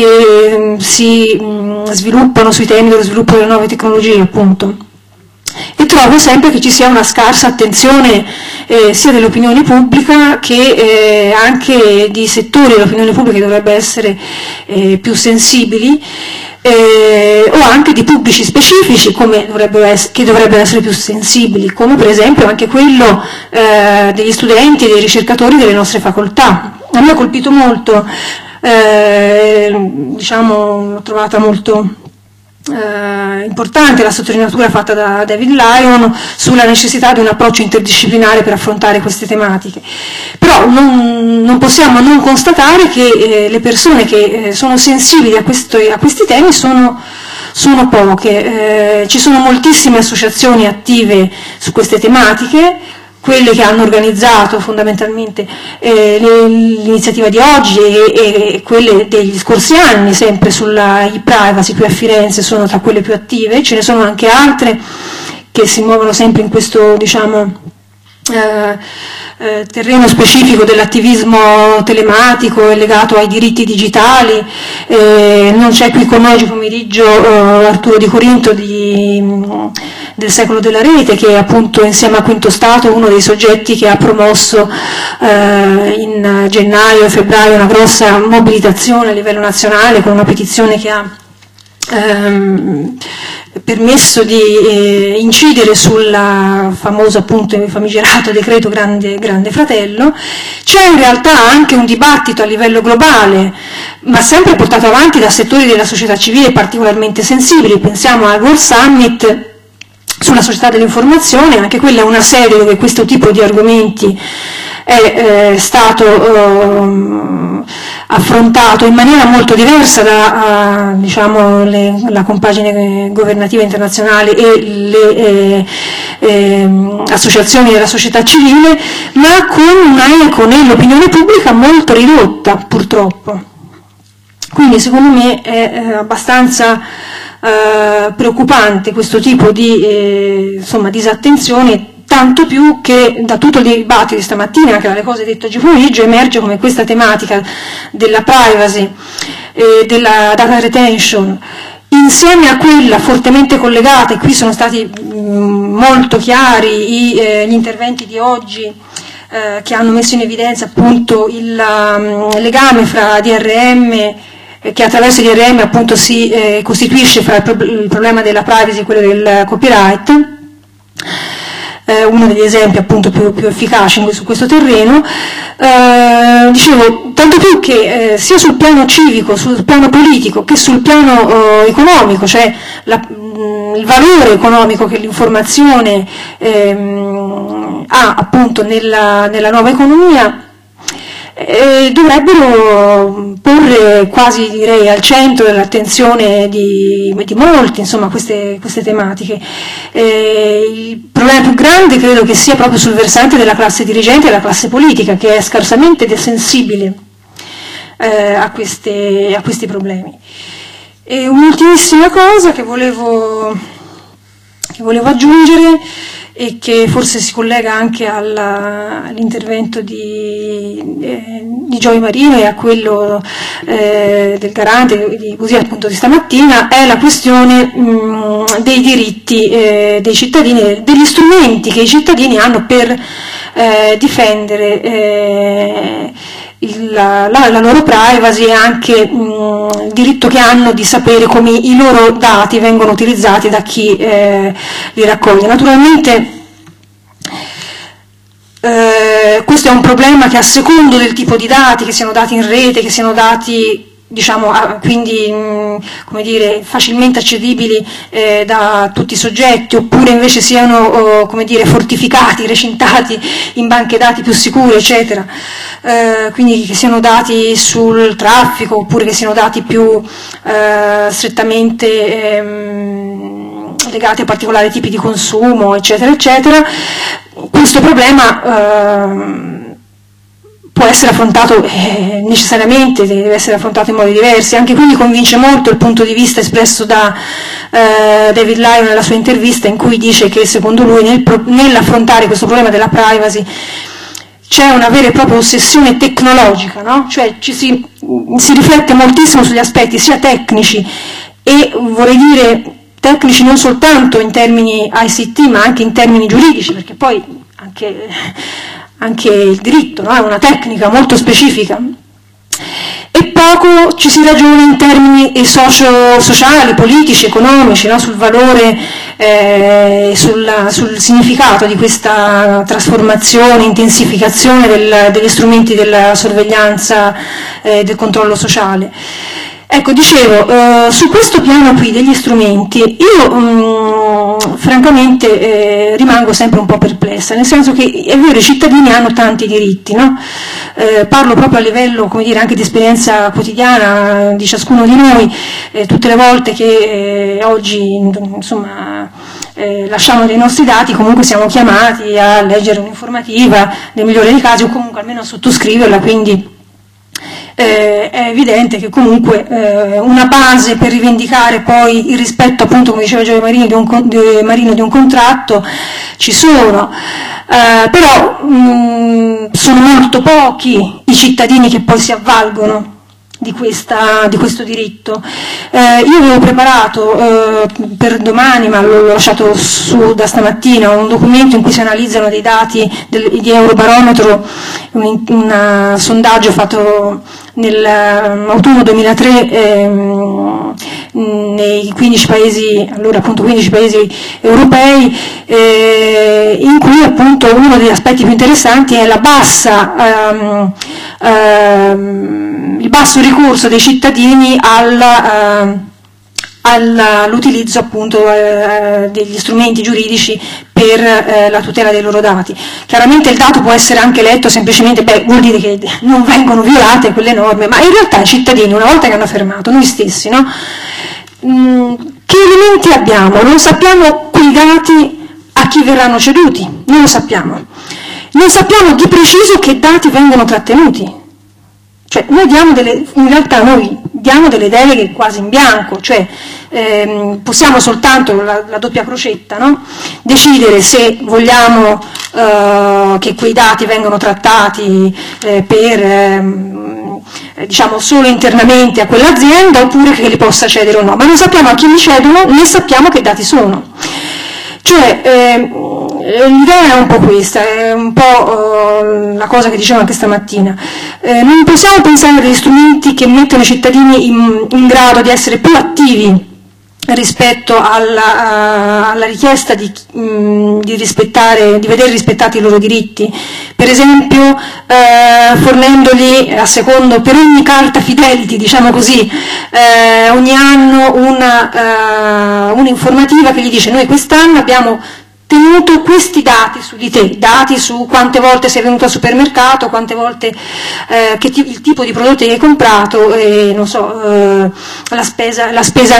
[SPEAKER 4] che si sviluppano sui temi dello sviluppo delle nuove tecnologie, appunto. e trovo sempre che ci sia una scarsa attenzione sia dell'opinione pubblica che anche di settori dell'opinione pubblica che dovrebbero essere più sensibili, o anche di pubblici specifici che dovrebbero essere più sensibili, come per esempio anche quello degli studenti e dei ricercatori delle nostre facoltà. A me ha colpito molto, l'ho trovata molto importante la sottolineatura fatta da David Lyon sulla necessità di un approccio interdisciplinare per affrontare queste tematiche. Però non possiamo non constatare che le persone che sono sensibili a questi temi sono poche. Ci sono moltissime associazioni attive su queste tematiche, quelle che hanno organizzato fondamentalmente l'iniziativa di oggi e quelle degli scorsi anni, sempre sulla e-privacy qui a Firenze, sono tra quelle più attive. Ce ne sono anche altre che si muovono sempre in questo, terreno specifico dell'attivismo telematico e legato ai diritti digitali. Non c'è qui con noi oggi pomeriggio Arturo Di Corinto del Secolo della Rete, che è appunto insieme a Quinto Stato uno dei soggetti che ha promosso in gennaio e febbraio una grossa mobilitazione a livello nazionale con una petizione che ha permesso di incidere sul famoso appunto famigerato decreto Grande Fratello. C'è in realtà anche un dibattito a livello globale, ma sempre portato avanti da settori della società civile particolarmente sensibili. Pensiamo al World Summit sulla società dell'informazione, anche quella è una sede dove questo tipo di argomenti è stato affrontato in maniera molto diversa da la compagine governativa internazionale e le associazioni della società civile, ma con una eco nell'opinione pubblica molto ridotta, purtroppo. Quindi secondo me è abbastanza preoccupante questo tipo di disattenzione, tanto più che da tutto il dibattito di stamattina, anche dalle cose dette oggi pomeriggio, emerge come questa tematica della privacy e della data retention, insieme a quella fortemente collegata, e qui sono stati molto chiari gli interventi di oggi che hanno messo in evidenza appunto il legame fra DRM, che attraverso il DRM appunto si costituisce fra il problema della privacy e quello del copyright, uno degli esempi appunto più efficaci su questo terreno. Dicevo, tanto più che sia sul piano civico, sul piano politico, che sul piano economico, cioè il valore economico che l'informazione ha appunto nella nuova economia, dovrebbero porre quasi, direi, al centro dell'attenzione di molti, queste tematiche. Il problema più grande credo che sia proprio sul versante della classe dirigente e della classe politica, che è scarsamente sensibile a questi problemi. E un'ultimissima cosa che volevo aggiungere, e che forse si collega anche all'intervento di Gioia Marino e a quello del garante così appunto di stamattina, è la questione dei diritti dei cittadini, degli strumenti che i cittadini hanno per difendere la loro privacy e anche il diritto che hanno di sapere come i loro dati vengono utilizzati da chi li raccoglie. Naturalmente questo è un problema che, a secondo del tipo di dati, che siano dati in rete, che siano dati quindi facilmente accedibili da tutti i soggetti, oppure invece siano fortificati, recintati in banche dati più sicure, eccetera, quindi che siano dati sul traffico, oppure che siano dati più strettamente legati a particolari tipi di consumo, eccetera, eccetera. Questo problema può essere affrontato necessariamente, deve essere affrontato in modi diversi. Anche qui mi convince molto il punto di vista espresso da David Lyon nella sua intervista, in cui dice che secondo lui nell'affrontare questo problema della privacy c'è una vera e propria ossessione tecnologica, no? Cioè si riflette moltissimo sugli aspetti sia tecnici e, vorrei dire, tecnici non soltanto in termini ICT ma anche in termini giuridici, perché poi anche il diritto, no? È una tecnica molto specifica, e poco ci si ragiona in termini sociali, politici, economici, no? Sul valore, sul significato di questa trasformazione, intensificazione degli strumenti della sorveglianza e del controllo sociale. Ecco, dicevo, su questo piano qui degli strumenti io francamente rimango sempre un po' perplessa, nel senso che è vero, i cittadini hanno tanti diritti, no? Parlo proprio a livello, come dire, anche di esperienza quotidiana di ciascuno di noi, tutte le volte che oggi insomma lasciamo dei nostri dati, comunque siamo chiamati a leggere un'informativa, nel migliore dei casi, o comunque almeno a sottoscriverla, quindi è evidente che comunque una base per rivendicare poi il rispetto, appunto, come diceva Gioia Marino, di un contratto ci sono, però sono molto pochi i cittadini che poi si avvalgono di questo diritto. Io avevo preparato per domani, ma l'ho lasciato su da stamattina, un documento in cui si analizzano dei dati di Eurobarometro, un sondaggio fatto nell'autunno 2003 nei 15 paesi, allora appunto 15 paesi europei, in cui appunto uno degli aspetti più interessanti è il basso ricorso dei cittadini all'utilizzo appunto degli strumenti giuridici per la tutela dei loro dati. Chiaramente il dato può essere anche letto semplicemente, vuol dire che non vengono violate quelle norme, ma in realtà i cittadini, una volta che hanno fermato, noi stessi, no? Che elementi abbiamo? Non sappiamo quei dati a chi verranno ceduti, non lo sappiamo. Non sappiamo di preciso che dati vengono trattenuti. Cioè, in realtà noi diamo delle deleghe quasi in bianco, cioè possiamo soltanto, la doppia crocetta, no? Decidere se vogliamo che quei dati vengano trattati diciamo solo internamente a quell'azienda, oppure che li possa cedere o no, ma non sappiamo a chi li cedono, né sappiamo che dati sono. Cioè, l'idea è un po' questa, è un po' la cosa che dicevo anche stamattina. Non possiamo pensare a degli strumenti che mettono i cittadini in grado di essere più attivi rispetto alla richiesta di vedere rispettati i loro diritti, per esempio fornendogli per ogni carta Fidelity, diciamo così, ogni anno un'informativa che gli dice: noi quest'anno abbiamo tenuto questi dati su di te, dati su quante volte sei venuto al supermercato, quante volte il tipo di prodotti che hai comprato, non so, la spesa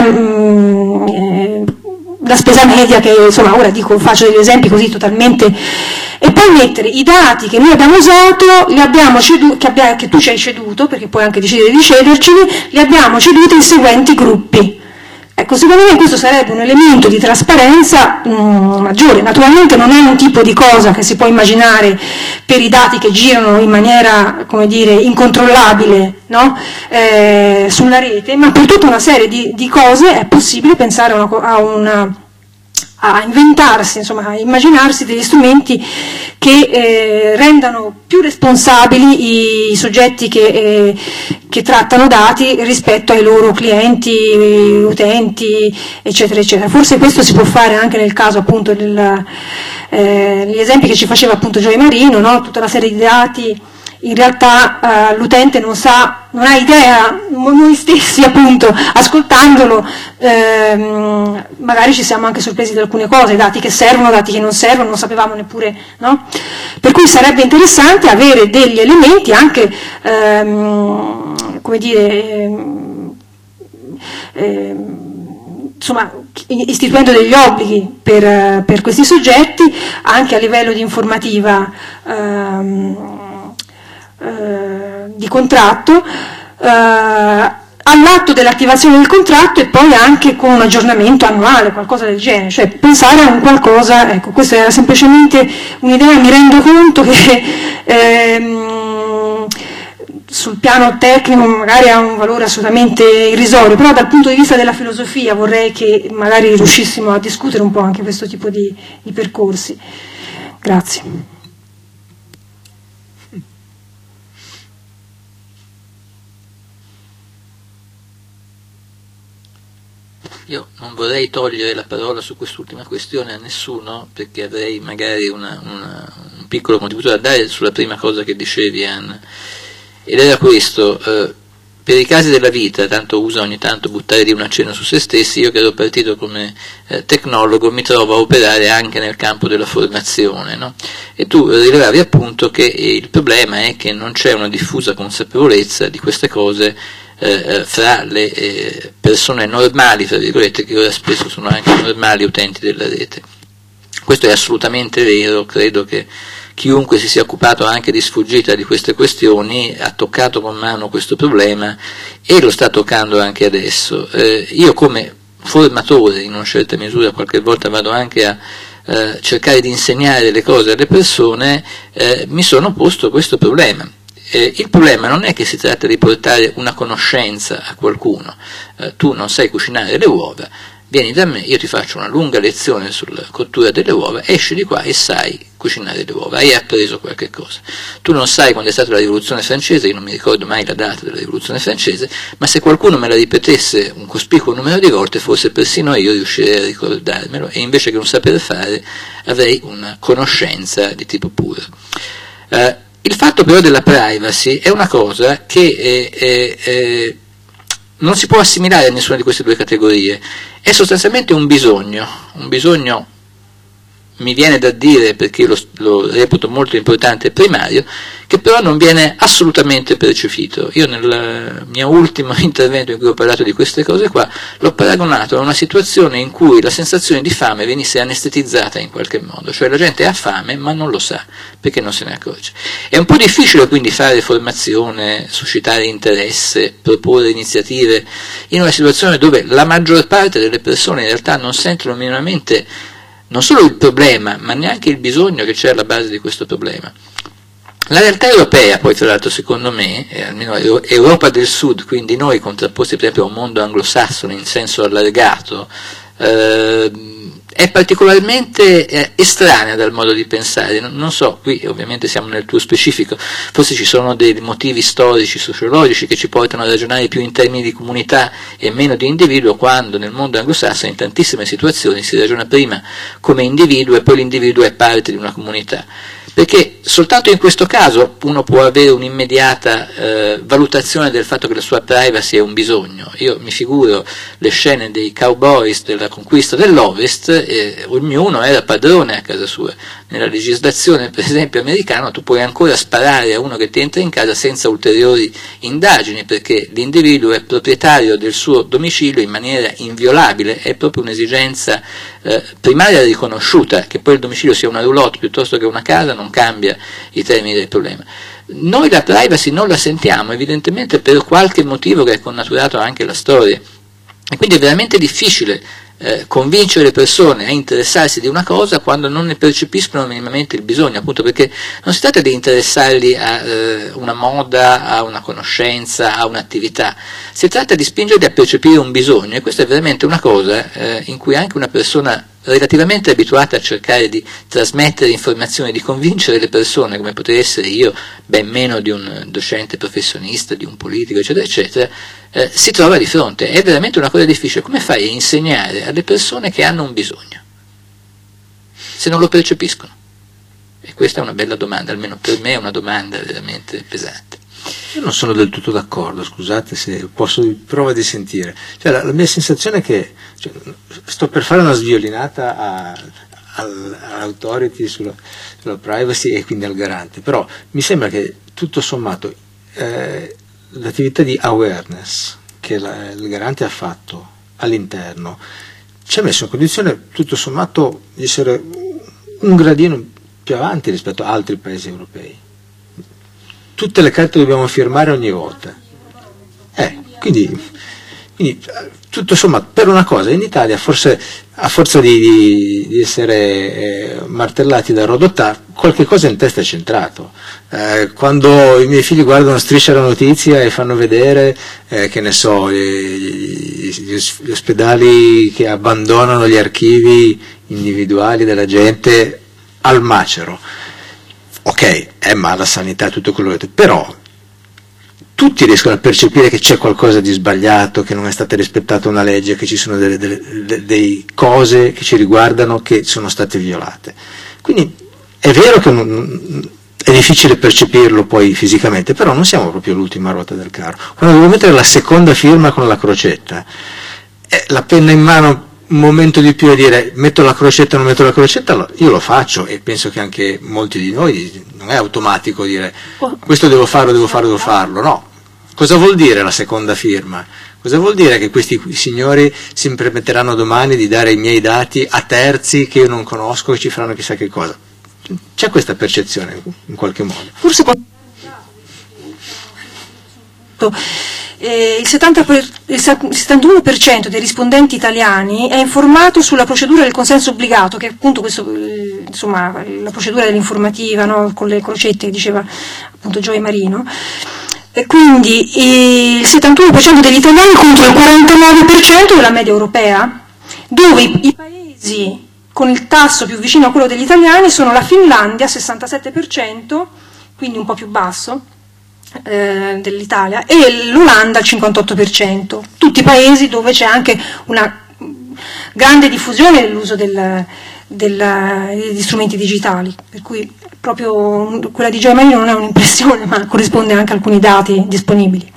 [SPEAKER 4] media, che insomma ora faccio degli esempi così totalmente, e poi mettere i dati che noi abbiamo usato, che tu ci hai ceduto, perché puoi anche decidere di cederceli, li abbiamo ceduti in seguenti gruppi. Ecco, secondo me questo sarebbe un elemento di trasparenza maggiore. Naturalmente non è un tipo di cosa che si può immaginare per i dati che girano in maniera, come dire, incontrollabile, no? Sulla rete, ma per tutta una serie di cose è possibile pensare a inventarsi, insomma, a immaginarsi degli strumenti che rendano più responsabili i soggetti che trattano dati rispetto ai loro clienti, utenti, eccetera, eccetera. Forse questo si può fare anche nel caso appunto gli esempi che ci faceva appunto Gioia Marino, no? Tutta una serie di dati. In realtà l'utente non ha idea, noi stessi appunto ascoltandolo magari ci siamo anche sorpresi di alcune cose, dati che servono, dati che non servono, non sapevamo neppure, no? Per cui sarebbe interessante avere degli elementi anche, come dire, insomma, istituendo degli obblighi per questi soggetti anche a livello di informativa di contratto, all'atto dell'attivazione del contratto, e poi anche con un aggiornamento annuale, qualcosa del genere, cioè pensare a un qualcosa, ecco, questa era semplicemente un'idea. Mi rendo conto che sul piano tecnico magari ha un valore assolutamente irrisorio, però dal punto di vista della filosofia vorrei che magari riuscissimo a discutere un po' anche questo tipo di percorsi. Grazie.
[SPEAKER 1] Io non vorrei togliere la parola su quest'ultima questione a nessuno, perché avrei magari un piccolo contributo da dare sulla prima cosa che dicevi, Anna, ed era questo: per i casi della vita, tanto usa ogni tanto buttare di un accenno su se stessi, io che ero partito come tecnologo mi trovo a operare anche nel campo della formazione, no? E tu rilevavi appunto che il problema è che non c'è una diffusa consapevolezza di queste cose fra le persone normali, fra virgolette, che ora spesso sono anche normali utenti della rete. Questo è assolutamente vero, credo che chiunque si sia occupato anche di sfuggita di queste questioni ha toccato con mano questo problema e lo sta toccando anche adesso. Io come formatore, in una certa misura, qualche volta vado anche a cercare di insegnare le cose alle persone, mi sono posto questo problema. Il problema non è che si tratta di portare una conoscenza a qualcuno. Tu non sai cucinare le uova, vieni da me, io ti faccio una lunga lezione sulla cottura delle uova, esci di qua e sai cucinare le uova, hai appreso qualche cosa. Tu non sai quando è stata la rivoluzione francese, io non mi ricordo mai la data della rivoluzione francese, ma se qualcuno me la ripetesse un cospicuo numero di volte, forse persino io riuscirei a ricordarmelo, e invece che un saper fare avrei una conoscenza di tipo puro. Il fatto però della privacy è una cosa che non si può assimilare a nessuna di queste due categorie, è sostanzialmente un bisogno mi viene da dire, perché lo reputo molto importante e primario, che però non viene assolutamente percepito. Io nel mio ultimo intervento in cui ho parlato di queste cose qua, l'ho paragonato a una situazione in cui la sensazione di fame venisse anestetizzata in qualche modo, cioè la gente ha fame ma non lo sa, perché non se ne accorge. È un po' difficile quindi fare formazione, suscitare interesse, proporre iniziative, in una situazione dove la maggior parte delle persone in realtà non sentono minimamente non solo il problema, ma neanche il bisogno che c'è alla base di questo problema. La realtà europea, poi tra l'altro secondo me, almeno Europa del Sud, quindi noi contrapposti per esempio a un mondo anglosassone in senso allargato, è particolarmente estranea dal modo di pensare. Non so, qui ovviamente siamo nel tuo specifico, forse ci sono dei motivi storici, sociologici che ci portano a ragionare più in termini di comunità e meno di individuo, quando nel mondo anglosassone in tantissime situazioni si ragiona prima come individuo e poi l'individuo è parte di una comunità. Perché soltanto in questo caso uno può avere un'immediata valutazione del fatto che la sua privacy è un bisogno. Io mi figuro le scene dei cowboys della conquista dell'Ovest, ognuno era padrone a casa sua. Nella legislazione per esempio americana tu puoi ancora sparare a uno che ti entra in casa senza ulteriori indagini, perché l'individuo è proprietario del suo domicilio in maniera inviolabile, è proprio un'esigenza primaria riconosciuta. Che poi il domicilio sia una roulotte piuttosto che una casa non cambia i termini del problema. Noi la privacy non la sentiamo, evidentemente per qualche motivo che è connaturato anche alla storia, e quindi è veramente difficile convincere le persone a interessarsi di una cosa quando non ne percepiscono minimamente il bisogno, appunto perché non si tratta di interessarli a una moda, a una conoscenza, a un'attività, si tratta di spingerli a percepire un bisogno, e questa è veramente una cosa in cui anche una persona relativamente abituata a cercare di trasmettere informazioni, di convincere le persone, come potrei essere io, ben meno di un docente professionista, di un politico, eccetera, eccetera, si trova di fronte. È veramente una cosa difficile. Come fai a insegnare alle persone che hanno un bisogno, se non lo percepiscono? E questa è una bella domanda, almeno per me è una domanda veramente pesante.
[SPEAKER 2] Io non sono del tutto d'accordo, scusate se posso prova di sentire. Cioè, la mia sensazione è che sto per fare una sviolinata all'autority sulla privacy e quindi al garante, però mi sembra che tutto sommato l'attività di awareness che il garante ha fatto all'interno ci ha messo in condizione tutto sommato di essere un gradino più avanti rispetto a altri paesi europei. Tutte le carte dobbiamo firmare ogni volta. Quindi Quindi tutto sommato, per una cosa, in Italia forse a forza di essere martellati da Rodotà, qualche cosa in testa è centrato. Quando i miei figli guardano Striscia la Notizia e fanno vedere, che ne so, gli ospedali che abbandonano gli archivi individuali della gente al macero, ok, è mala sanità, tutto quello che però tutti riescono a percepire che c'è qualcosa di sbagliato, che non è stata rispettata una legge, che ci sono delle cose che ci riguardano che sono state violate. Quindi è vero che è difficile percepirlo poi fisicamente, però non siamo proprio l'ultima ruota del carro. Quando devo mettere la seconda firma con la crocetta, la penna in mano, un momento di più a dire metto la crocetta o non metto la crocetta, io lo faccio, e penso che anche molti di noi, non è automatico dire questo devo farlo, no. Cosa vuol dire la seconda firma? Cosa vuol dire che questi signori si permetteranno domani di dare i miei dati a terzi che io non conosco e ci faranno chissà che cosa? C'è questa percezione in qualche modo.
[SPEAKER 4] Forse il 71% dei rispondenti italiani è informato sulla procedura del consenso obbligato, che è appunto insomma, la procedura dell'informativa, no? Con le crocette che diceva appunto Gioia Marino. E quindi il 71% degli italiani contro il 49% della media europea, dove i paesi con il tasso più vicino a quello degli italiani sono la Finlandia, 67%, quindi un po' più basso dell'Italia, e l'Olanda al 58%, tutti paesi dove c'è anche una grande diffusione dell'uso degli strumenti digitali, per cui proprio quella di Gioia Marino non è un'impressione, ma corrisponde anche a alcuni dati disponibili.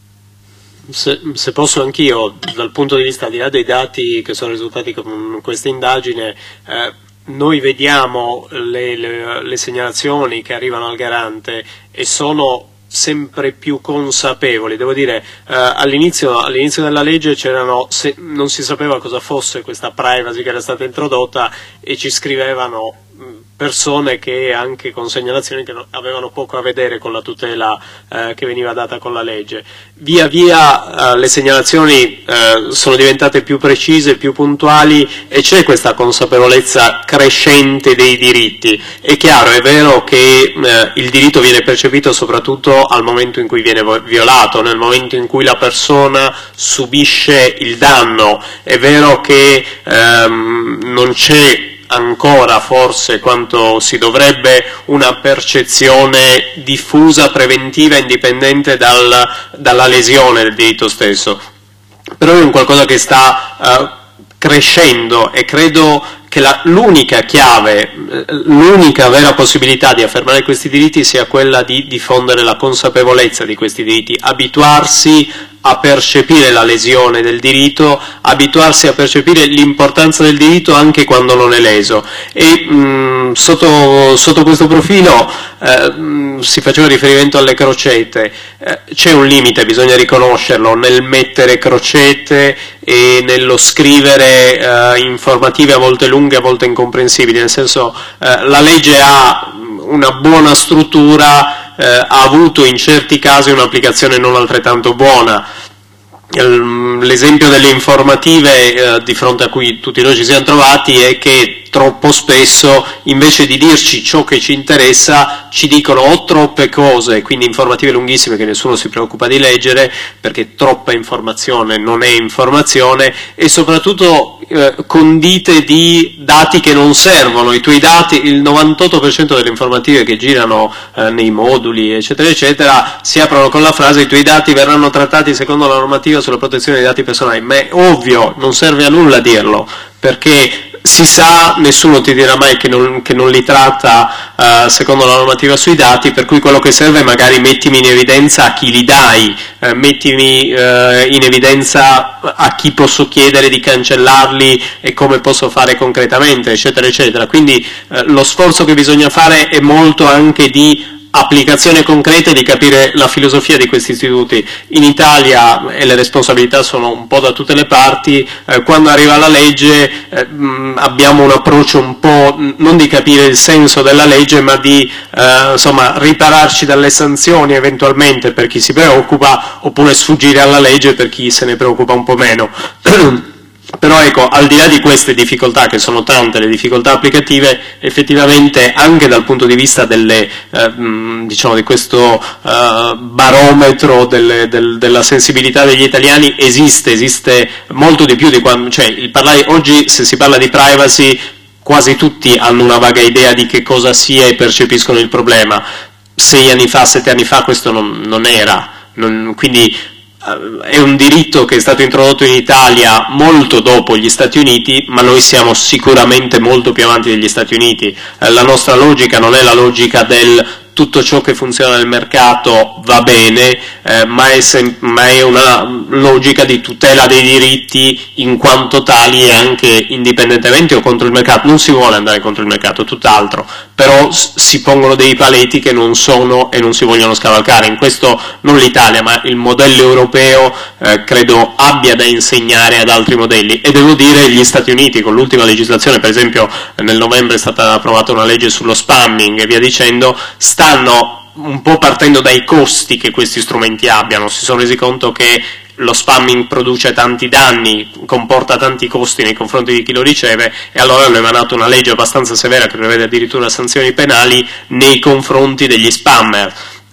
[SPEAKER 3] Se posso anch'io, dal punto di vista, al di là dei dati che sono risultati con questa indagine, noi vediamo le segnalazioni che arrivano al Garante e sono sempre più consapevoli. Devo dire, all'inizio della legge non si sapeva cosa fosse questa privacy che era stata introdotta, e ci scrivevano persone che anche con segnalazioni che avevano poco a vedere con la tutela che veniva data con la legge. Via via le segnalazioni sono diventate più precise, più puntuali, e c'è questa consapevolezza crescente dei diritti. È chiaro, è vero che il diritto viene percepito soprattutto al momento in cui viene violato, nel momento in cui la persona subisce il danno. È vero che non c'è ancora, forse quanto si dovrebbe, una percezione diffusa, preventiva, indipendente dalla lesione del diritto stesso, però è un qualcosa che sta crescendo, e credo che l'unica chiave, l'unica vera possibilità di affermare questi diritti sia quella di diffondere la consapevolezza di questi diritti, abituarsi a percepire la lesione del diritto, abituarsi a percepire l'importanza del diritto anche quando non è leso. E sotto questo profilo si faceva riferimento alle crocette. C'è un limite, bisogna riconoscerlo, nel mettere crocette e nello scrivere informative a volte lunghe, a volte incomprensibili, nel senso la legge ha una buona struttura, ha avuto in certi casi un'applicazione non altrettanto buona. L'esempio delle informative di fronte a cui tutti noi ci siamo trovati è che troppo spesso, invece di dirci ciò che ci interessa, ci dicono o troppe cose, quindi informative lunghissime che nessuno si preoccupa di leggere, perché troppa informazione non è informazione, e soprattutto condite di dati che non servono. I tuoi dati, il 98% delle informative che girano nei moduli eccetera eccetera, si aprono con la frase: i tuoi dati verranno trattati secondo la normativa sulla protezione dei dati personali. Ma è ovvio, non serve a nulla dirlo, perché si sa, nessuno ti dirà mai che non li tratta secondo la normativa sui dati, per cui quello che serve è magari mettimi in evidenza a chi li dai, mettimi in evidenza a chi posso chiedere di cancellarli e come posso fare concretamente, eccetera eccetera. Quindi lo sforzo che bisogna fare è molto anche di applicazione concreta e di capire la filosofia di questi istituti. In Italia, e le responsabilità sono un po' da tutte le parti, quando arriva la legge abbiamo un approccio un po' non di capire il senso della legge, ma di ripararci dalle sanzioni eventualmente per chi si preoccupa, oppure sfuggire alla legge per chi se ne preoccupa un po' meno. Però ecco, al di là di queste difficoltà, che sono tante le difficoltà applicative, effettivamente anche dal punto di vista delle, di questo barometro della sensibilità degli italiani esiste molto di più di quando, oggi se si parla di privacy quasi tutti hanno una vaga idea di che cosa sia e percepiscono il problema. 6 anni fa, 7 anni fa questo non era, quindi è un diritto che è stato introdotto in Italia molto dopo gli Stati Uniti, ma noi siamo sicuramente molto più avanti degli Stati Uniti. La nostra logica non è la logica del tutto ciò che funziona nel mercato va bene, ma è una logica di tutela dei diritti in quanto tali e anche indipendentemente o contro il mercato. Non si vuole andare contro il mercato, tutt'altro, però si pongono dei paletti che non sono e non si vogliono scavalcare. In questo non l'Italia, ma il modello europeo credo abbia da insegnare ad altri modelli, e devo dire gli Stati Uniti con l'ultima legislazione, per esempio nel novembre è stata approvata una legge sullo spamming e via dicendo, stanno un po' partendo dai costi che questi strumenti abbiano, si sono resi conto che lo spamming produce tanti danni, comporta tanti costi nei confronti di chi lo riceve, e allora hanno emanato una legge abbastanza severa che prevede addirittura sanzioni penali nei confronti degli spammer.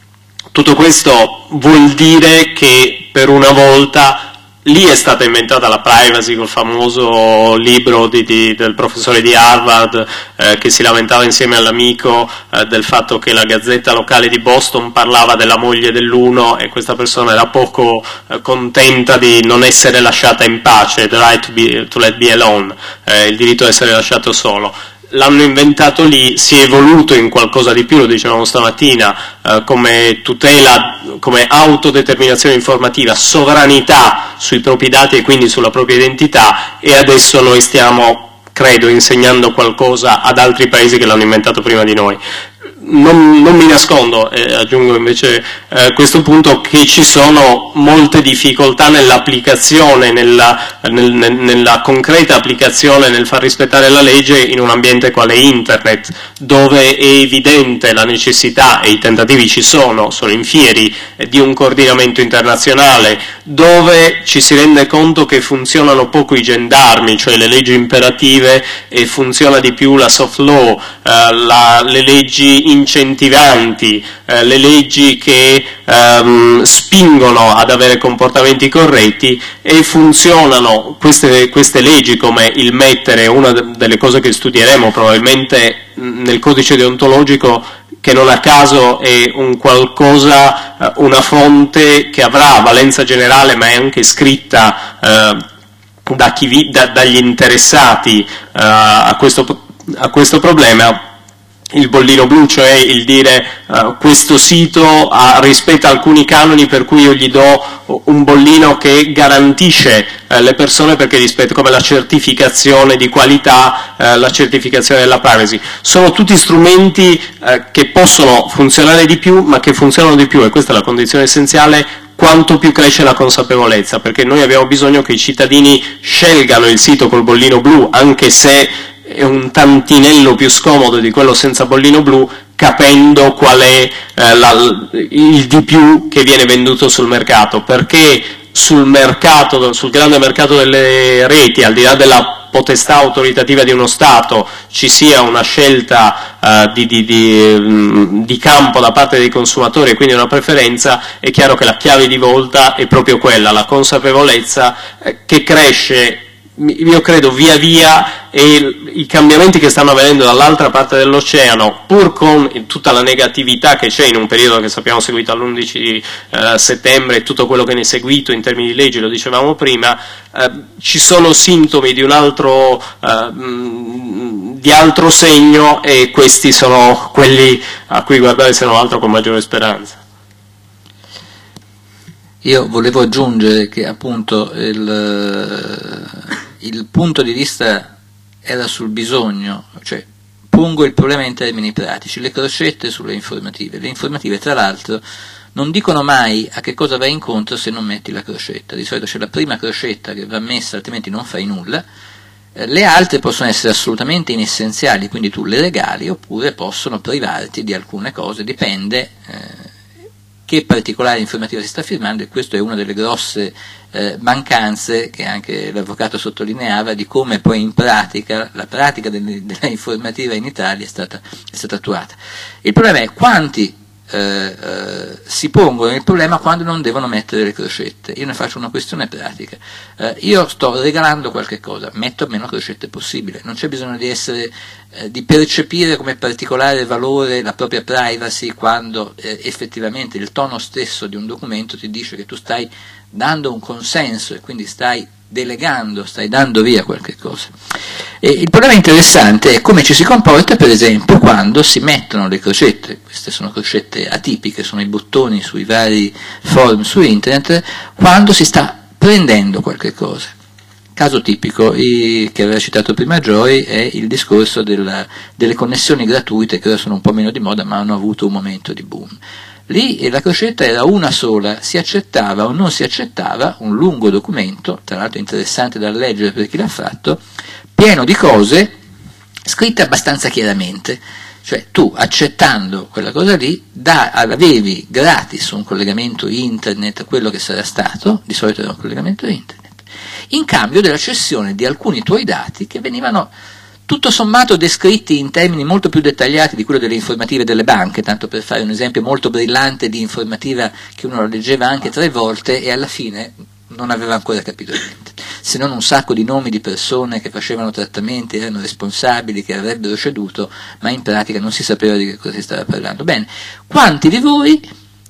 [SPEAKER 3] Tutto questo vuol dire che per una volta lì è stata inventata la privacy col famoso libro del professore di Harvard che si lamentava insieme all'amico del fatto che la gazzetta locale di Boston parlava della moglie dell'uno e questa persona era poco contenta di non essere lasciata in pace, the right to let be alone, il diritto a essere lasciato solo. L'hanno inventato lì, si è evoluto in qualcosa di più, lo dicevamo stamattina, come tutela, come autodeterminazione informativa, sovranità sui propri dati e quindi sulla propria identità, e adesso noi stiamo, credo, insegnando qualcosa ad altri paesi che l'hanno inventato prima di noi. Non mi nascondo, aggiungo invece questo punto, che ci sono molte difficoltà nell'applicazione, nella concreta applicazione, nel far rispettare la legge in un ambiente quale internet, dove è evidente la necessità, e i tentativi ci sono infieri, di un coordinamento internazionale, dove ci si rende conto che funzionano poco i gendarmi, cioè le leggi imperative, e funziona di più la soft law, le leggi incentivanti, le leggi che spingono ad avere comportamenti corretti, e funzionano queste leggi come il mettere, una delle cose che studieremo probabilmente nel codice deontologico, che non a caso è un qualcosa, una fonte che avrà valenza generale ma è anche scritta dagli interessati a questo problema. Il bollino blu, cioè il dire questo sito rispetta alcuni canoni per cui io gli do un bollino che garantisce le persone, perché rispetta, come la certificazione di qualità, la certificazione della privacy. Sono tutti strumenti che possono funzionare di più, ma che funzionano di più, e questa è la condizione essenziale, quanto più cresce la consapevolezza, perché noi abbiamo bisogno che i cittadini scelgano il sito col bollino blu, anche se è un tantinello più scomodo di quello senza bollino blu, capendo qual è il di più che viene venduto sul mercato, perché sul grande mercato delle reti, al di là della potestà autoritativa di uno Stato, ci sia una scelta di campo da parte dei consumatori e quindi una preferenza, è chiaro che la chiave di volta è proprio quella, la consapevolezza che cresce, io credo, via via, e i cambiamenti che stanno avvenendo dall'altra parte dell'oceano, pur con tutta la negatività che c'è in un periodo che sappiamo seguito all'11 settembre e tutto quello che ne è seguito in termini di leggi, lo dicevamo prima, ci sono sintomi di altro segno, e questi sono quelli a cui guardare, se non altro, con maggiore speranza.
[SPEAKER 1] Io volevo aggiungere che appunto il punto di vista era sul bisogno, cioè pongo il problema in termini pratici, le crocette sulle informative. Le informative, tra l'altro, non dicono mai a che cosa vai incontro se non metti la crocetta. Di solito c'è la prima crocetta che va messa, altrimenti non fai nulla. Le altre possono essere assolutamente inessenziali, quindi tu le regali, oppure possono privarti di alcune cose, dipende che particolare informativa si sta firmando, e questa è una delle grosse mancanze che anche l'avvocato sottolineava di come poi in pratica, la pratica della informativa in Italia è stata attuata. Il problema è quanti si pongono il problema quando non devono mettere le crocette. Io ne faccio una questione pratica. Io sto regalando qualche cosa, metto meno crocette possibile, non c'è bisogno di percepire come particolare valore la propria privacy quando effettivamente il tono stesso di un documento ti dice che tu stai dando un consenso e quindi stai delegando, stai dando via qualche cosa. E il problema interessante è come ci si comporta, per esempio, quando si mettono le crocette. Queste sono crocette atipiche, sono i bottoni sui vari forum su internet, quando si sta prendendo qualche cosa. Caso tipico che aveva citato prima Joy è il discorso delle connessioni gratuite, che ora sono un po' meno di moda ma hanno avuto un momento di boom. Lì la crocetta era una sola, si accettava o non si accettava un lungo documento, tra l'altro interessante da leggere per chi l'ha fatto, pieno di cose scritte abbastanza chiaramente, cioè tu accettando quella cosa lì avevi gratis un collegamento internet, quello che sarà stato, di solito era un collegamento internet, in cambio della cessione di alcuni tuoi dati che venivano tutto sommato descritti in termini molto più dettagliati di quello delle informative delle banche, tanto per fare un esempio molto brillante di informativa che uno lo leggeva anche 3 volte e alla fine non aveva ancora capito niente, se non un sacco di nomi di persone che facevano trattamenti, erano responsabili, che avrebbero ceduto, ma in pratica non si sapeva di che cosa si stava parlando. Bene, quanti di voi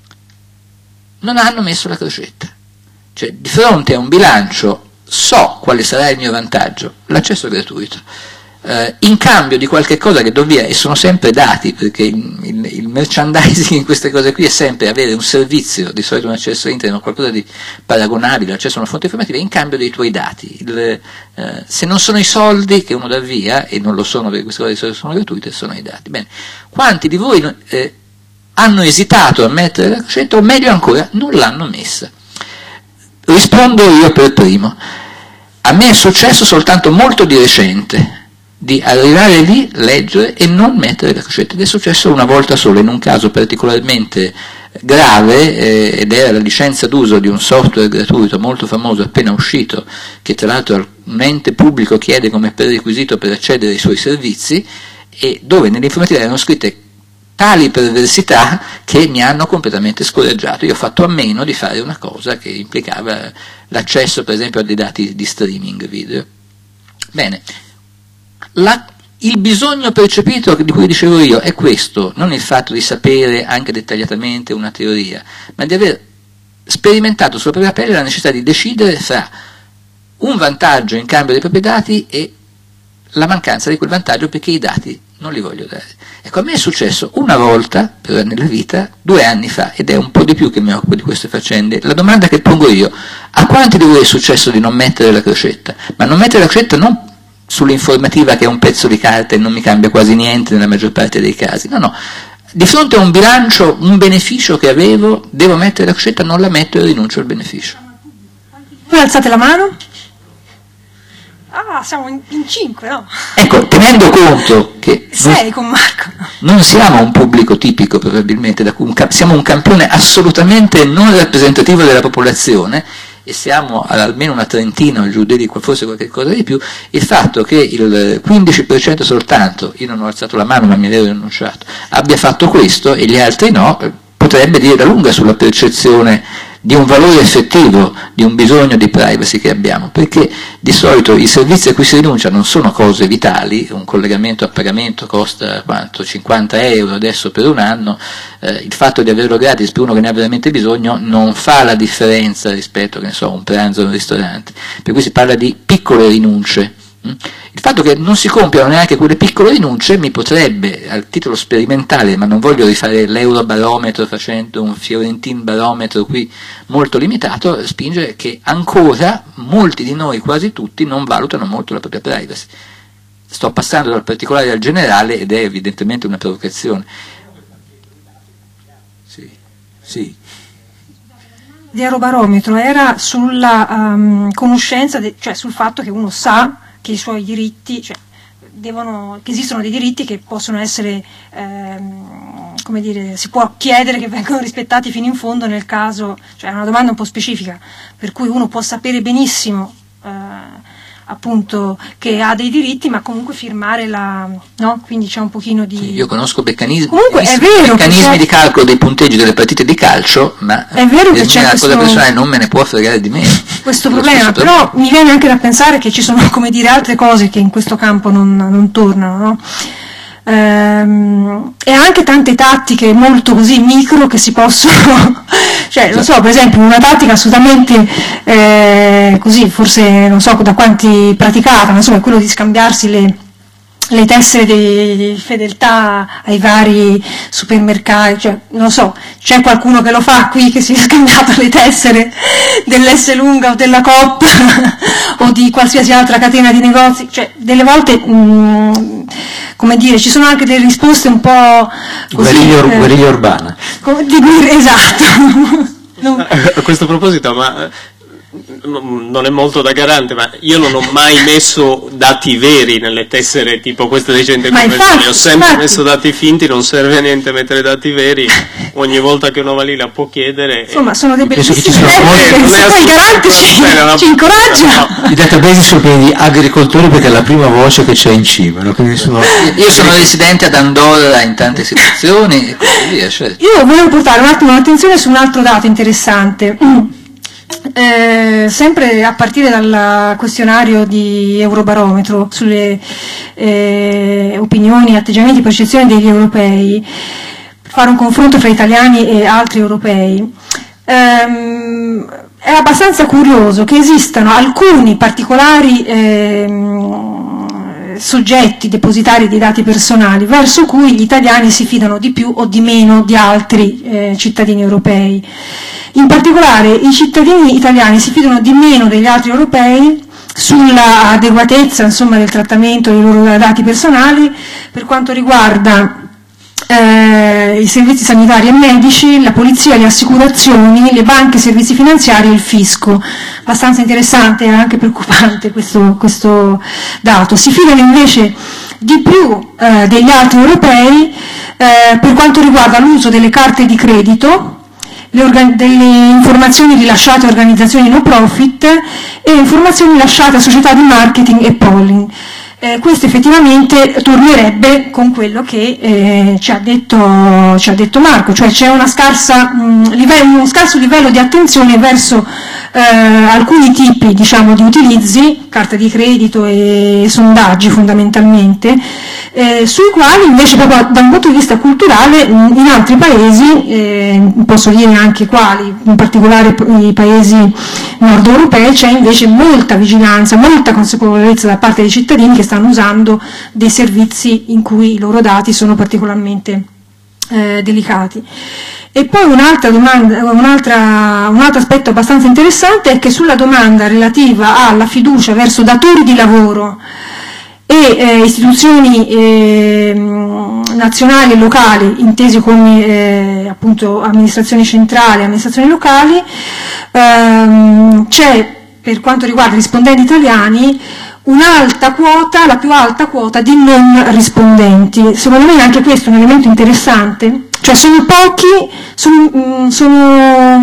[SPEAKER 1] non hanno messo la crocetta? Cioè, di fronte a un bilancio so quale sarà il mio vantaggio, l'accesso è gratuito. In cambio di qualche cosa che do via, e sono sempre dati, perché il merchandising in queste cose qui è sempre avere un servizio, di solito un accesso a internet o qualcosa di paragonabile, accesso a una fonte informativa, in cambio dei tuoi dati. Se non sono i soldi che uno dà via, e non lo sono perché queste cose di solito sono gratuite, sono i dati. Bene, quanti di voi hanno esitato a mettere la crocetta, o meglio ancora, non l'hanno messa? Rispondo io per primo. A me è successo soltanto molto di recente di arrivare lì, leggere e non mettere la crocetta, ed è successo una volta sola, in un caso particolarmente grave, ed era la licenza d'uso di un software gratuito molto famoso appena uscito, che tra l'altro un ente pubblico chiede come prerequisito per accedere ai suoi servizi, e dove nell'informativa erano scritte tali perversità che mi hanno completamente scoraggiato. Io ho fatto a meno di fare una cosa che implicava l'accesso per esempio a dei dati di streaming video. Bene, il bisogno percepito di cui dicevo io è questo, non il fatto di sapere anche dettagliatamente una teoria, ma di aver sperimentato sulla propria pelle la necessità di decidere fra un vantaggio in cambio dei propri dati e la mancanza di quel vantaggio perché i dati non li voglio dare. Ecco, a me è successo una volta però nella vita, 2 anni fa, ed è un po' di più che mi occupo di queste faccende. La domanda che pongo io: a quanti di voi è successo di non mettere la crocetta? Ma non mettere la crocetta non sull'informativa che è un pezzo di carta e non mi cambia quasi niente nella maggior parte dei casi, no, di fronte a un bilancio, un beneficio che avevo, devo mettere la crocetta, non la metto e rinuncio al beneficio.
[SPEAKER 4] Voi alzate la mano? Ah, siamo in 5, no?
[SPEAKER 1] Ecco, tenendo conto che
[SPEAKER 4] 6 con Marco.
[SPEAKER 1] Non siamo un pubblico tipico probabilmente, siamo un campione assolutamente non rappresentativo della popolazione, e siamo almeno una trentina o giù di forse qualche cosa di più, il fatto che il 15% soltanto, io non ho alzato la mano ma mi avevo rinunciato, abbia fatto questo e gli altri no, potrebbe dire la lunga sulla percezione di un valore effettivo, di un bisogno di privacy che abbiamo, perché di solito i servizi a cui si rinuncia non sono cose vitali. Un collegamento a pagamento costa quanto? 50 euro adesso per un anno, il fatto di averlo gratis per uno che ne ha veramente bisogno non fa la differenza rispetto, che ne so, a un pranzo in un ristorante, per cui si parla di piccole rinunce. Il fatto che non si compiano neanche quelle piccole rinunce mi potrebbe, a titolo sperimentale, ma non voglio rifare l'eurobarometro facendo un Fiorentin barometro qui molto limitato, spingere che ancora molti di noi, quasi tutti, non valutano molto la propria privacy. sto passando dal particolare al generale ed è evidentemente una provocazione.
[SPEAKER 2] Sì.
[SPEAKER 4] Di Eurobarometro era sulla conoscenza, cioè sul fatto che uno sa che i suoi diritti, cioè che esistono dei diritti che possono essere, come dire, si può chiedere che vengano rispettati fino in fondo nel caso, cioè è una domanda un po' specifica, per cui uno può sapere benissimo appunto che ha dei diritti, ma comunque firmare no? Quindi c'è un pochino di...
[SPEAKER 1] Sì, io conosco meccanismi
[SPEAKER 4] di
[SPEAKER 1] calcolo dei punteggi delle partite di calcio, ma
[SPEAKER 4] è vero che c'è
[SPEAKER 1] cosa personale non me ne può fregare di meno.
[SPEAKER 4] Questo problema, però mi viene anche da pensare che ci sono, come dire, altre cose che in questo campo non tornano, no? E anche tante tattiche molto così micro che si possono cioè non so, per esempio una tattica assolutamente così, forse non so da quanti praticata, ma insomma è quello di scambiarsi le tessere di fedeltà ai vari supermercati, cioè non so, c'è qualcuno che lo fa qui, che si è scambiato le tessere dell'S lunga o della Coop o di qualsiasi altra catena di negozi, cioè delle volte come dire, ci sono anche delle risposte un po' così,
[SPEAKER 2] guerriglia urbana,
[SPEAKER 4] esatto.
[SPEAKER 3] A questo proposito, ma non è molto da garante, ma io non ho mai messo dati veri nelle tessere tipo queste dei centri commerciali, ho sempre messo dati finti, non serve a niente mettere dati veri, ogni volta che uno va lì la può chiedere.
[SPEAKER 4] Insomma, sono dei bellissimi
[SPEAKER 3] poi
[SPEAKER 4] il garante ci incoraggia.
[SPEAKER 2] I database sono pieni di agricoltori perché è la prima voce che c'è in cima, no?
[SPEAKER 1] Io sono residente ad Andorra in tante situazioni e così via. Cioè.
[SPEAKER 4] Io volevo portare un attimo l'attenzione su un altro dato interessante. Sempre a partire dal questionario di Eurobarometro sulle opinioni, atteggiamenti e percezioni degli europei, per fare un confronto fra italiani e altri europei, è abbastanza curioso che esistano alcuni particolari soggetti depositari di dati personali verso cui gli italiani si fidano di più o di meno di altri cittadini europei. In particolare i cittadini italiani si fidano di meno degli altri europei sulla adeguatezza, insomma, del trattamento dei loro dati personali per quanto riguarda i servizi sanitari e medici, la polizia, le assicurazioni, le banche, i servizi finanziari e il fisco. Abbastanza interessante e anche preoccupante questo dato. Si fidano invece di più degli altri europei per quanto riguarda l'uso delle carte di credito, delle informazioni rilasciate a organizzazioni no profit e informazioni lasciate a società di marketing e polling. Questo effettivamente tornerebbe con quello che ci ha detto Marco, cioè c'è uno scarso livello di attenzione verso alcuni tipi, diciamo, di utilizzi, carta di credito e sondaggi fondamentalmente, sui quali invece proprio da un punto di vista culturale in altri paesi, posso dire anche quali, in particolare i paesi nord europei, c'è invece molta vigilanza, molta consapevolezza da parte dei cittadini che stanno usando dei servizi in cui i loro dati sono particolarmente delicati. E poi un'altra domanda, un altro aspetto abbastanza interessante è che sulla domanda relativa alla fiducia verso datori di lavoro e istituzioni nazionali e locali, intesi come appunto amministrazioni centrali e amministrazioni locali, c'è, per quanto riguarda i rispondenti italiani, un'alta quota, la più alta quota di non rispondenti. Secondo me anche questo è un elemento interessante, cioè sono pochi, sono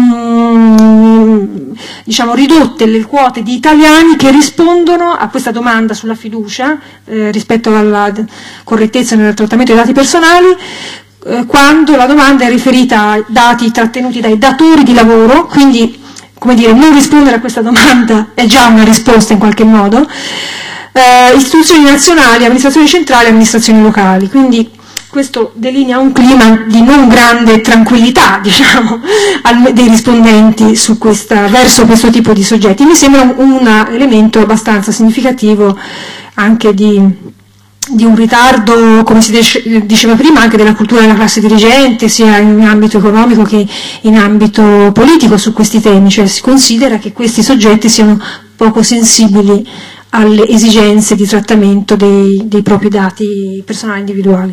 [SPEAKER 4] diciamo ridotte le quote di italiani che rispondono a questa domanda sulla fiducia rispetto alla correttezza nel trattamento dei dati personali, quando la domanda è riferita a dati trattenuti dai datori di lavoro, quindi come dire, non rispondere a questa domanda è già una risposta in qualche modo, istituzioni nazionali, amministrazioni centrali e amministrazioni locali, quindi questo delinea un clima di non grande tranquillità, diciamo, dei rispondenti verso questo tipo di soggetti. Mi sembra un elemento abbastanza significativo anche di un ritardo, come si diceva prima, anche della cultura della classe dirigente, sia in ambito economico che in ambito politico su questi temi, cioè si considera che questi soggetti siano poco sensibili alle esigenze di trattamento dei propri dati personali individuali.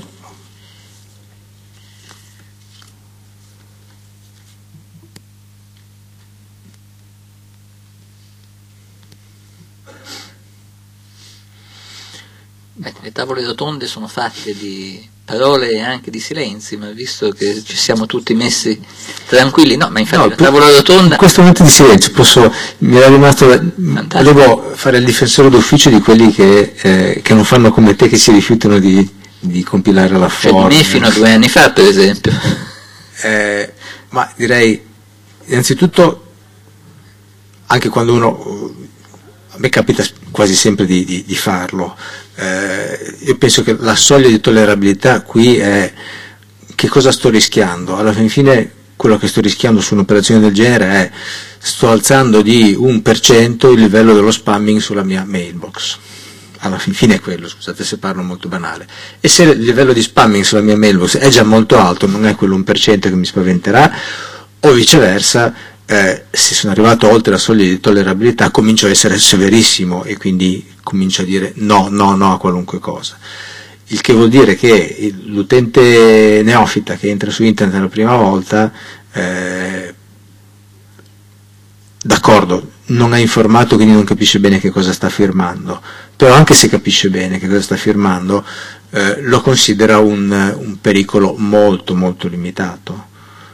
[SPEAKER 1] Le tavole rotonde sono fatte di parole e anche di silenzi, ma visto che ci siamo tutti messi tranquilli, no, ma infatti la tavola rotonda...
[SPEAKER 2] In questo momento di silenzio mi era rimasto, volevo fare il difensore d'ufficio di quelli che non fanno come te, che si rifiutano di compilare la forma.
[SPEAKER 1] Cioè di me fino a 2 anni fa, per esempio.
[SPEAKER 2] Ma direi, innanzitutto, anche quando uno... A me capita quasi sempre di farlo. Io penso che la soglia di tollerabilità qui è che cosa sto rischiando. Alla fine quello che sto rischiando su un'operazione del genere è sto alzando di 1% il livello dello spamming sulla mia mailbox. Alla fine è quello, scusate se parlo molto banale. E se il livello di spamming sulla mia mailbox è già molto alto, non è quello 1% che mi spaventerà, o viceversa, se sono arrivato oltre la soglia di tollerabilità comincio a essere severissimo e quindi comincio a dire no a qualunque cosa, il che vuol dire che l'utente neofita che entra su internet la prima volta, d'accordo, non è informato, quindi non capisce bene che cosa sta firmando, però anche se capisce bene che cosa sta firmando, lo considera un pericolo molto molto limitato.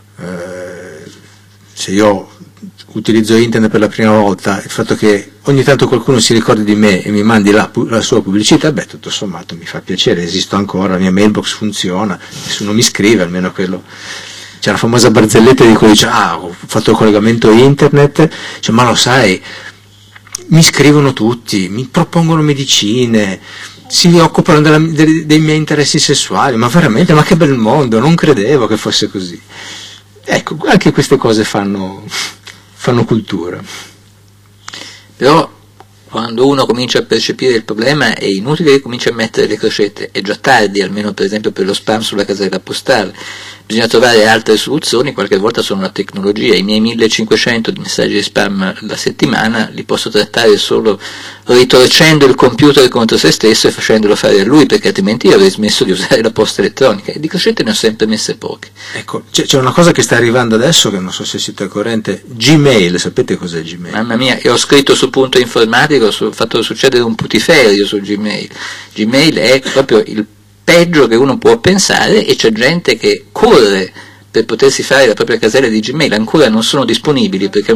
[SPEAKER 2] Se io utilizzo internet per la prima volta, il fatto che ogni tanto qualcuno si ricordi di me e mi mandi la sua pubblicità, tutto sommato mi fa piacere, esisto ancora, la mia mailbox funziona, nessuno mi scrive, almeno quello. C'è la famosa barzelletta di cui dice, ho fatto il collegamento internet, cioè, ma lo sai, mi scrivono tutti, mi propongono medicine, si occupano dei miei interessi sessuali, ma veramente, ma che bel mondo, non credevo che fosse così. Ecco, anche queste cose fanno cultura.
[SPEAKER 1] Però quando uno comincia a percepire il problema è inutile che cominci a mettere le crocette, è già tardi, almeno per esempio per lo spam sulla casella postale. Bisogna trovare altre soluzioni, qualche volta sono la tecnologia. I miei 1500 di messaggi di spam la settimana li posso trattare solo ritorcendo il computer contro se stesso e facendolo fare a lui, perché altrimenti io avrei smesso di usare la posta elettronica, e di crocette ne ho sempre messe poche.
[SPEAKER 2] Ecco, c'è una cosa che sta arrivando adesso che non so se siete al corrente, Gmail, sapete cos'è Gmail?
[SPEAKER 1] Mamma mia, io ho scritto su Punto Informatico, ho fatto succedere un putiferio su Gmail. Gmail è proprio il peggio che uno può pensare, e c'è gente che corre per potersi fare la propria casella di Gmail, ancora non sono disponibili perché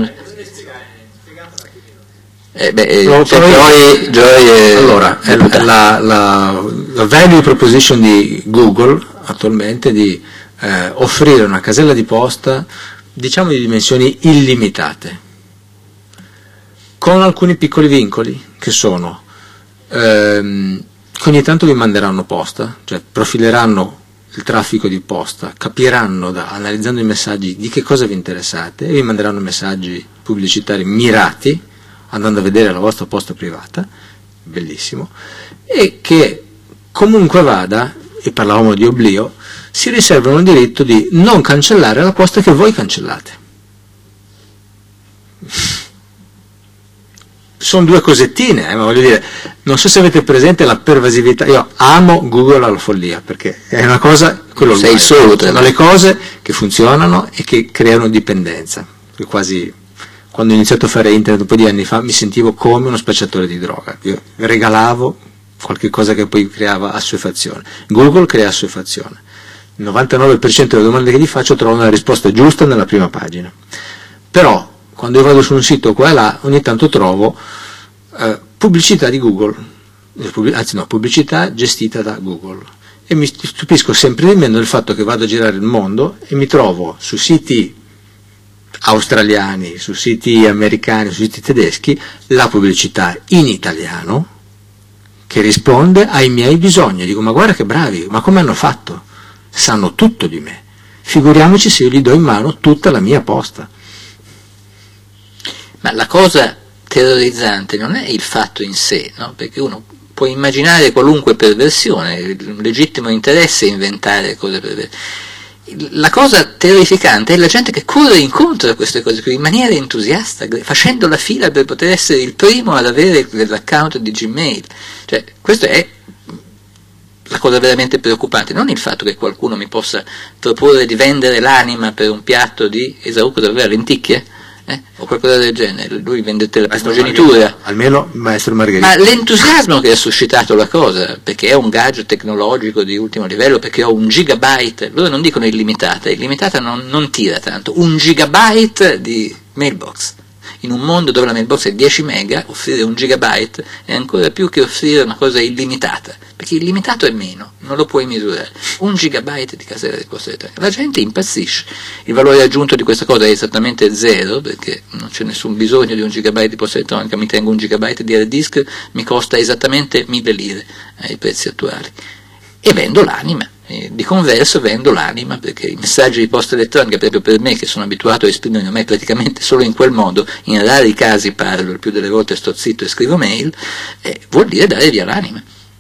[SPEAKER 2] allora la value proposition di Google attualmente di offrire una casella di posta, diciamo, di dimensioni illimitate, con alcuni piccoli vincoli che sono che ogni tanto vi manderanno posta, cioè profileranno il traffico di posta, capiranno analizzando i messaggi di che cosa vi interessate e vi manderanno messaggi pubblicitari mirati andando a vedere la vostra posta privata, bellissimo, e che comunque vada, e parlavamo di oblio, si riservano il diritto di non cancellare la posta che voi cancellate. Sono due cosettine, ma voglio dire, non so se avete presente la pervasività. Io amo Google alla follia, perché è una cosa, quello
[SPEAKER 1] sei solo,
[SPEAKER 2] sono le cose che funzionano e che creano dipendenza. Io quasi, quando ho iniziato a fare internet un po' di anni fa, mi sentivo come uno spacciatore di droga. Io regalavo qualche cosa che poi creava assuefazione. Google crea assuefazione. Il 99% delle domande che gli faccio trovo una risposta giusta nella prima pagina. Però quando io vado su un sito qua e là, ogni tanto trovo pubblicità di Google, pubblicità gestita da Google, e mi stupisco sempre di meno del fatto che vado a girare il mondo e mi trovo su siti australiani, su siti americani, su siti tedeschi, la pubblicità in italiano che risponde ai miei bisogni. Dico, ma guarda che bravi, ma come hanno fatto? Sanno tutto di me, figuriamoci se io gli do in mano tutta la mia posta.
[SPEAKER 1] Ma la cosa terrorizzante non è il fatto in sé, no? Perché uno può immaginare qualunque perversione, il legittimo interesse è inventare cose perverse. la cosa terrificante è la gente che corre incontro a queste cose in maniera entusiasta, facendo la fila per poter essere il primo ad avere l'account di Gmail. Cioè, questo è la cosa veramente preoccupante, non il fatto che qualcuno mi possa proporre di vendere l'anima per un piatto di Esauco dove lenticchie, o qualcosa del genere, lui vendette la primogenitura.
[SPEAKER 2] Almeno Maestro Margherita.
[SPEAKER 1] Ma l'entusiasmo che ha suscitato la cosa, perché è un gadget tecnologico di ultimo livello, perché ho 1 gigabyte, loro non dicono illimitata non tira tanto, 1 gigabyte di mailbox. In un mondo dove la mailbox è 10 mega, offrire 1 gigabyte è ancora più che offrire una cosa illimitata, perché illimitato è meno, non lo puoi misurare. 1 gigabyte di casella di posta elettronica, la gente impazzisce. Il valore aggiunto di questa cosa è esattamente 0, perché non c'è nessun bisogno di 1 gigabyte di posta elettronica, mi tengo 1 gigabyte di hard disk, mi costa esattamente 1000 lire ai prezzi attuali, e vendo l'anima. Di converso vendo l'anima, perché i messaggi di posta elettronica, proprio per me che sono abituato a esprimermi ormai praticamente solo in quel modo, in rari casi parlo, il più delle volte sto zitto e scrivo mail, vuol dire dare via l'anima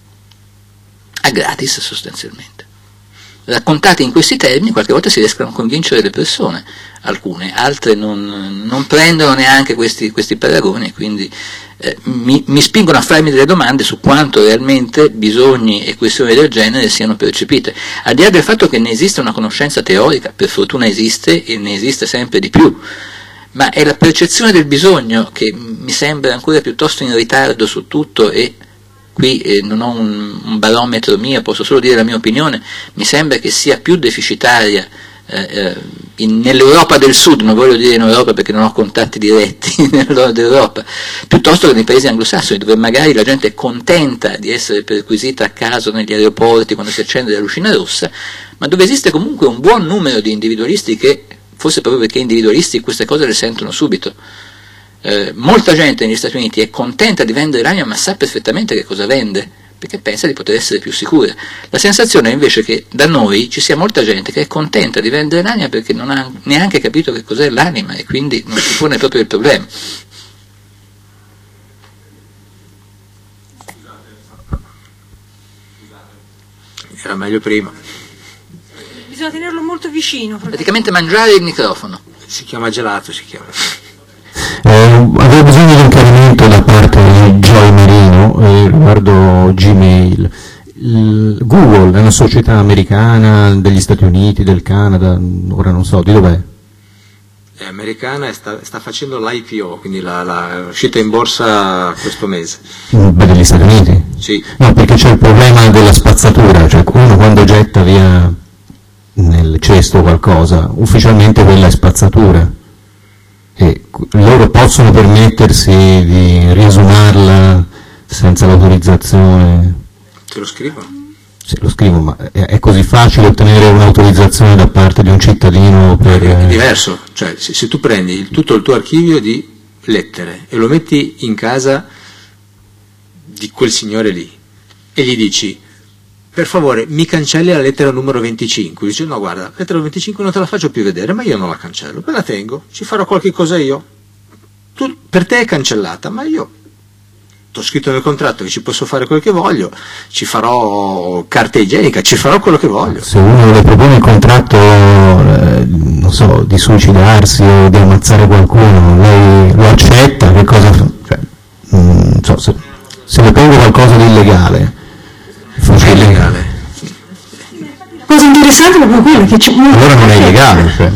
[SPEAKER 1] a gratis sostanzialmente. Raccontati in questi termini qualche volta si riescono a convincere le persone, alcune, altre non prendono neanche questi paragoni, quindi mi spingono a farmi delle domande su quanto realmente bisogni e questioni del genere siano percepite, al di là del fatto che ne esiste una conoscenza teorica, per fortuna esiste e ne esiste sempre di più, ma è la percezione del bisogno che mi sembra ancora piuttosto in ritardo su tutto, e qui non ho un barometro mio, posso solo dire la mia opinione, mi sembra che sia più deficitaria nell'Europa del Sud, non voglio dire in Europa perché non ho contatti diretti nel nord Europa, piuttosto che nei paesi anglosassoni, dove magari la gente è contenta di essere perquisita a caso negli aeroporti quando si accende la lucina rossa, ma dove esiste comunque un buon numero di individualisti che, forse proprio perché individualisti, queste cose le sentono subito. Molta gente negli Stati Uniti è contenta di vendere l'anima, ma sa perfettamente che cosa vende, perché pensa di poter essere più sicura. La sensazione è invece che da noi ci sia molta gente che è contenta di vendere l'anima perché non ha neanche capito che cos'è l'anima e quindi non si pone proprio il problema.
[SPEAKER 2] Era meglio prima.
[SPEAKER 4] Bisogna tenerlo molto vicino.
[SPEAKER 1] Praticamente mangiare il microfono.
[SPEAKER 2] Si chiama gelato, si chiama.
[SPEAKER 5] Avevo bisogno di un chiarimento da parte di Joy Marino riguardo Gmail. Google è una società americana degli Stati Uniti, del Canada, ora non so, di dov'è?
[SPEAKER 2] È americana e sta facendo l'IPO, quindi la uscita in borsa questo mese.
[SPEAKER 5] Beh, degli Stati Uniti?
[SPEAKER 2] Sì.
[SPEAKER 5] No, perché c'è il problema della spazzatura, cioè uno quando getta via nel cesto qualcosa, ufficialmente quella è spazzatura. E loro possono permettersi di riesumarla senza l'autorizzazione?
[SPEAKER 2] Te lo scrivo?
[SPEAKER 5] Sì, lo scrivo, ma è così facile ottenere un'autorizzazione da parte di un cittadino per...
[SPEAKER 2] È diverso, cioè se tu prendi tutto il tuo archivio di lettere e lo metti in casa di quel signore lì e gli dici: per favore mi cancelli la lettera numero 25, dice: no, guarda, la lettera 25 non te la faccio più vedere, ma io non la cancello, me la tengo, ci farò qualche cosa io, per te è cancellata, ma io ho scritto nel contratto che ci posso fare quello che voglio, ci farò carta igienica, ci farò quello che voglio.
[SPEAKER 5] Se uno le propone il contratto, non so, di suicidarsi o di ammazzare qualcuno, lei lo accetta? Che cosa fa? Cioè, non so, se le pongo qualcosa di illegale,
[SPEAKER 2] è illegale.
[SPEAKER 4] La cosa interessante è proprio quella che c'è.
[SPEAKER 5] Allora non è illegale, cioè.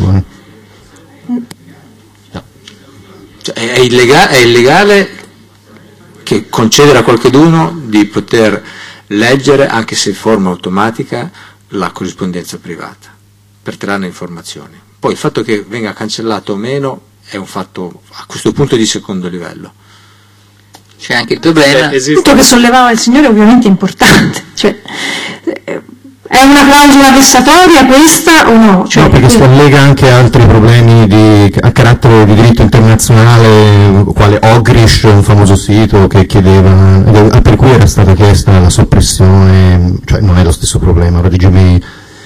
[SPEAKER 2] No. Cioè, è illegale che concedere a qualcuno di poter leggere, anche se in forma automatica, la corrispondenza privata per trarne informazioni. Poi il fatto che venga cancellato o meno è un fatto a questo punto di secondo livello.
[SPEAKER 1] C'è anche il problema.
[SPEAKER 4] Il punto che sollevava il signore è ovviamente importante, cioè, è una clausola vessatoria questa o no? Cioè,
[SPEAKER 5] no, perché si allega anche a altri problemi a carattere di diritto internazionale, quale Ogrish, un famoso sito che chiedeva, per cui era stata chiesta la soppressione, cioè non è lo stesso problema, ora di Gmail.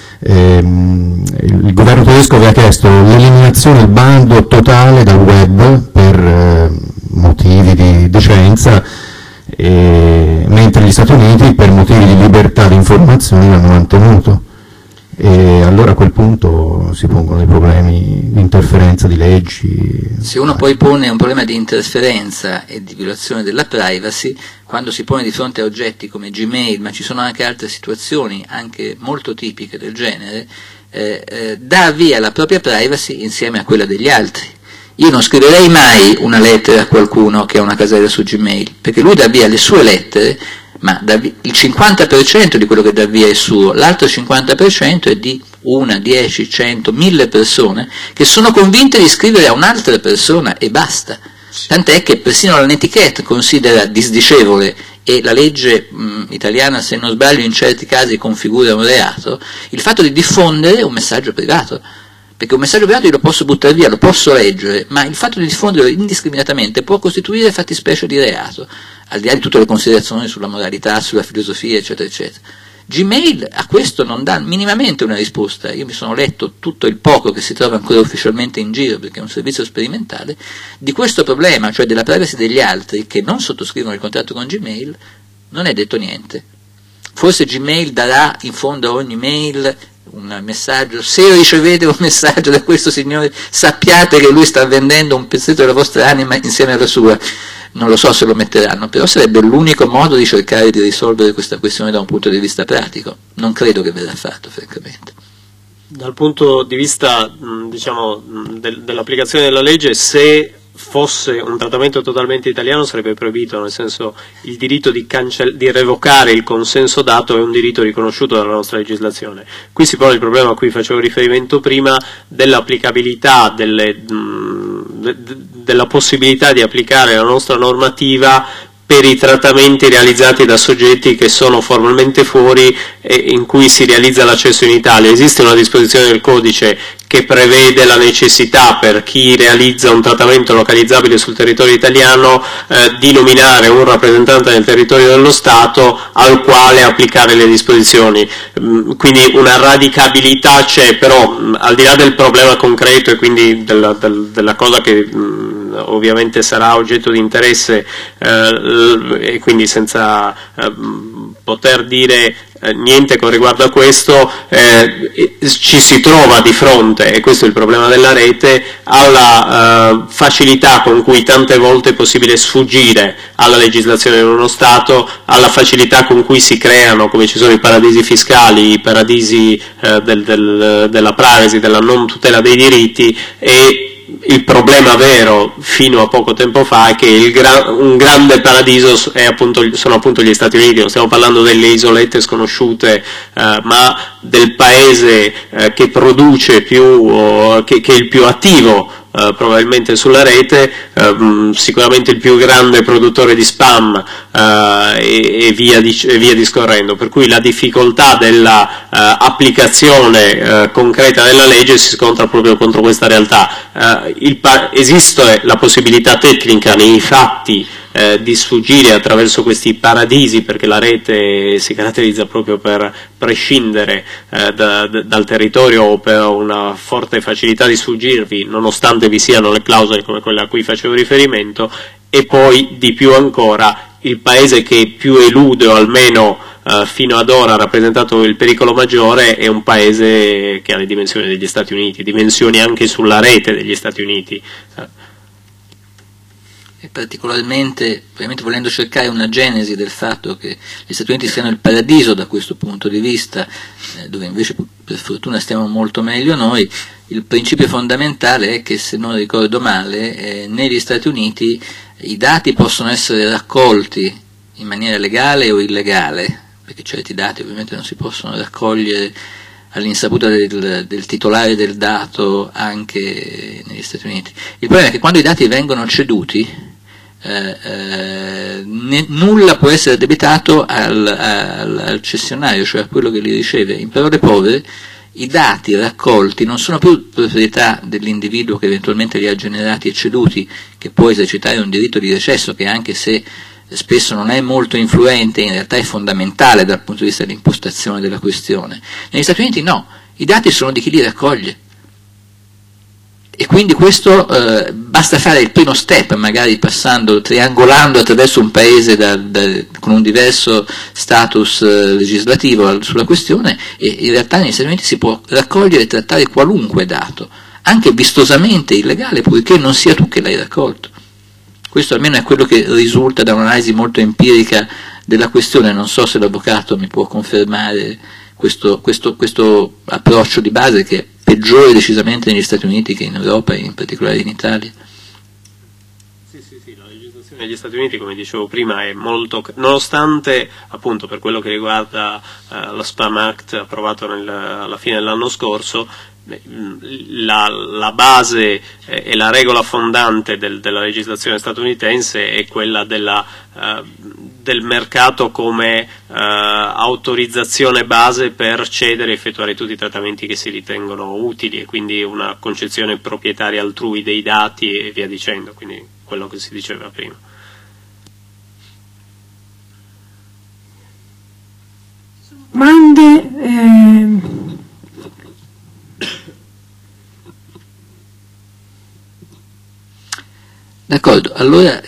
[SPEAKER 5] Il governo tedesco aveva chiesto l'eliminazione del bando totale dal web per motivi di decenza, mentre gli Stati Uniti per motivi di libertà di informazione l'hanno mantenuto. e allora a quel punto si pongono dei problemi di interferenza di leggi.
[SPEAKER 1] Se uno poi pone un problema di interferenza e di violazione della privacy, quando si pone di fronte a oggetti come Gmail, ma ci sono anche altre situazioni, anche molto tipiche del genere, dà via la propria privacy insieme a quella degli altri. Io non scriverei mai una lettera a qualcuno che ha una casella su Gmail, perché lui dà via le sue lettere, ma il 50% di quello che dà via è suo, l'altro 50% è di 1, 10, 100, 1000 persone che sono convinte di scrivere a un'altra persona e basta. Tant'è che persino la netiquette considera disdicevole, e la legge italiana, se non sbaglio, in certi casi configura un reato, il fatto di diffondere un messaggio privato. Perché un messaggio privato io lo posso buttare via, lo posso leggere, ma il fatto di diffonderlo indiscriminatamente può costituire fattispecie di reato, al di là di tutte le considerazioni sulla moralità, sulla filosofia, eccetera, eccetera. Gmail a questo non dà minimamente una risposta. Io mi sono letto tutto il poco che si trova ancora ufficialmente in giro, perché è un servizio sperimentale, di questo problema, cioè della privacy degli altri che non sottoscrivono il contratto con Gmail, non è detto niente. Forse Gmail darà in fondo a ogni mail un messaggio: se ricevete un messaggio da questo signore sappiate che lui sta vendendo un pezzetto della vostra anima insieme alla sua. Non lo so se lo metteranno, però sarebbe l'unico modo di cercare di risolvere questa questione da un punto di vista pratico. Non credo che verrà fatto, francamente.
[SPEAKER 3] Dal punto di vista dell'applicazione della legge, se fosse un trattamento totalmente italiano sarebbe proibito, nel senso il diritto di revocare il consenso dato è un diritto riconosciuto dalla nostra legislazione. Qui si pone il problema a cui facevo riferimento prima dell'applicabilità della possibilità di applicare la nostra normativa per i trattamenti realizzati da soggetti che sono formalmente fuori e in cui si realizza l'accesso in Italia. Esiste una disposizione del codice che prevede la necessità per chi realizza un trattamento localizzabile sul territorio italiano di nominare un rappresentante del territorio dello Stato al quale applicare le disposizioni. Quindi una radicabilità c'è, però al di là del problema concreto e quindi della cosa che ovviamente sarà oggetto di interesse e quindi senza poter dire niente con riguardo a questo, ci si trova di fronte, e questo è il problema della rete, alla facilità con cui tante volte è possibile sfuggire alla legislazione di uno Stato, alla facilità con cui si creano, come ci sono i paradisi fiscali, i paradisi della privacy, della non tutela dei diritti. E il problema vero fino a poco tempo fa è che un grande paradiso sono appunto gli Stati Uniti. Non stiamo parlando delle isolette sconosciute, ma del paese che produce che è il più attivo probabilmente sulla rete, sicuramente il più grande produttore di spam e via discorrendo, per cui la difficoltà della applicazione concreta della legge si scontra proprio contro questa realtà. Esiste la possibilità tecnica nei fatti di sfuggire attraverso questi paradisi, perché la rete si caratterizza proprio per prescindere dal territorio o per una forte facilità di sfuggirvi, nonostante vi siano le clausole come quella a cui facevo riferimento. E poi di più ancora, il paese che più elude, o almeno fino ad ora ha rappresentato il pericolo maggiore, è un paese che ha le dimensioni degli Stati Uniti, dimensioni anche sulla rete degli Stati Uniti.
[SPEAKER 1] E particolarmente, ovviamente, volendo cercare una genesi del fatto che gli Stati Uniti siano il paradiso da questo punto di vista, dove invece per fortuna stiamo molto meglio noi, il principio fondamentale è che, se non ricordo male, negli Stati Uniti i dati possono essere raccolti in maniera legale o illegale, perché certi dati ovviamente non si possono raccogliere all'insaputa del titolare del dato anche negli Stati Uniti. Il problema è che quando i dati vengono ceduti, nulla può essere addebitato al cessionario, cioè a quello che li riceve. In parole povere, i dati raccolti non sono più proprietà dell'individuo che eventualmente li ha generati e ceduti, che può esercitare un diritto di recesso che, anche se spesso non è molto influente, in realtà è fondamentale dal punto di vista dell'impostazione della questione. Negli Stati Uniti no, i dati sono di chi li raccoglie. E quindi questo basta fare il primo step, magari triangolando attraverso un paese con un diverso status legislativo sulla questione, e in realtà negli Stati Uniti si può raccogliere e trattare qualunque dato, anche vistosamente illegale, purché non sia tu che l'hai raccolto. Questo almeno è quello che risulta da un'analisi molto empirica della questione. Non so se l'avvocato mi può confermare questo approccio di base, che è peggiore decisamente negli Stati Uniti che in Europa e in particolare in Italia.
[SPEAKER 3] Sì, la legislazione negli Stati Uniti, come dicevo prima, è molto, nonostante appunto per quello che riguarda lo Spam Act approvato alla fine dell'anno scorso, la base e la regola fondante della legislazione statunitense è quella del mercato come autorizzazione base per cedere e effettuare tutti i trattamenti che si ritengono utili, e quindi una concezione proprietaria altrui dei dati e via dicendo, quindi quello che si diceva prima.
[SPEAKER 4] Domande?
[SPEAKER 1] D'accordo, allora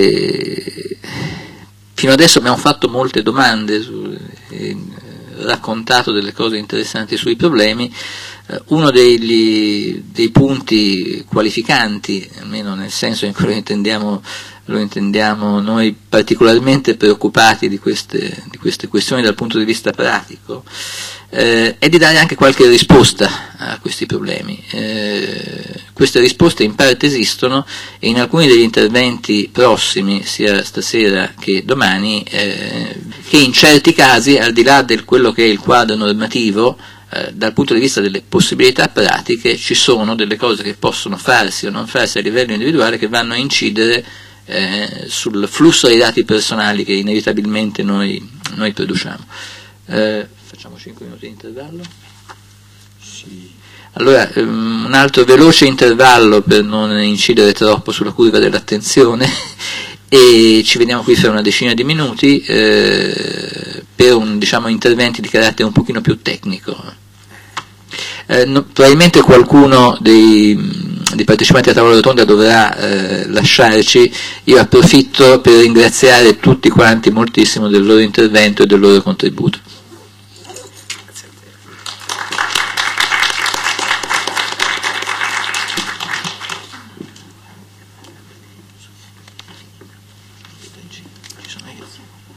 [SPEAKER 1] fino adesso abbiamo fatto molte domande, raccontato delle cose interessanti sui problemi. Uno dei punti qualificanti, almeno nel senso in cui lo intendiamo noi particolarmente preoccupati di queste questioni dal punto di vista pratico, è di dare anche qualche risposta a questi problemi. Queste risposte in parte esistono, e in alcuni degli interventi prossimi, sia stasera che domani, che in certi casi, al di là di quello che è il quadro normativo, dal punto di vista delle possibilità pratiche, ci sono delle cose che possono farsi o non farsi a livello individuale che vanno a incidere sul flusso dei dati personali che inevitabilmente noi produciamo. Facciamo 5 minuti di intervallo? Sì. Allora, un altro veloce intervallo per non incidere troppo sulla curva dell'attenzione e ci vediamo qui fra una decina di minuti per interventi di carattere un pochino più tecnico. Probabilmente qualcuno dei partecipanti alla tavola rotonda dovrà lasciarci. Io approfitto per ringraziare tutti quanti moltissimo del loro intervento e del loro contributo.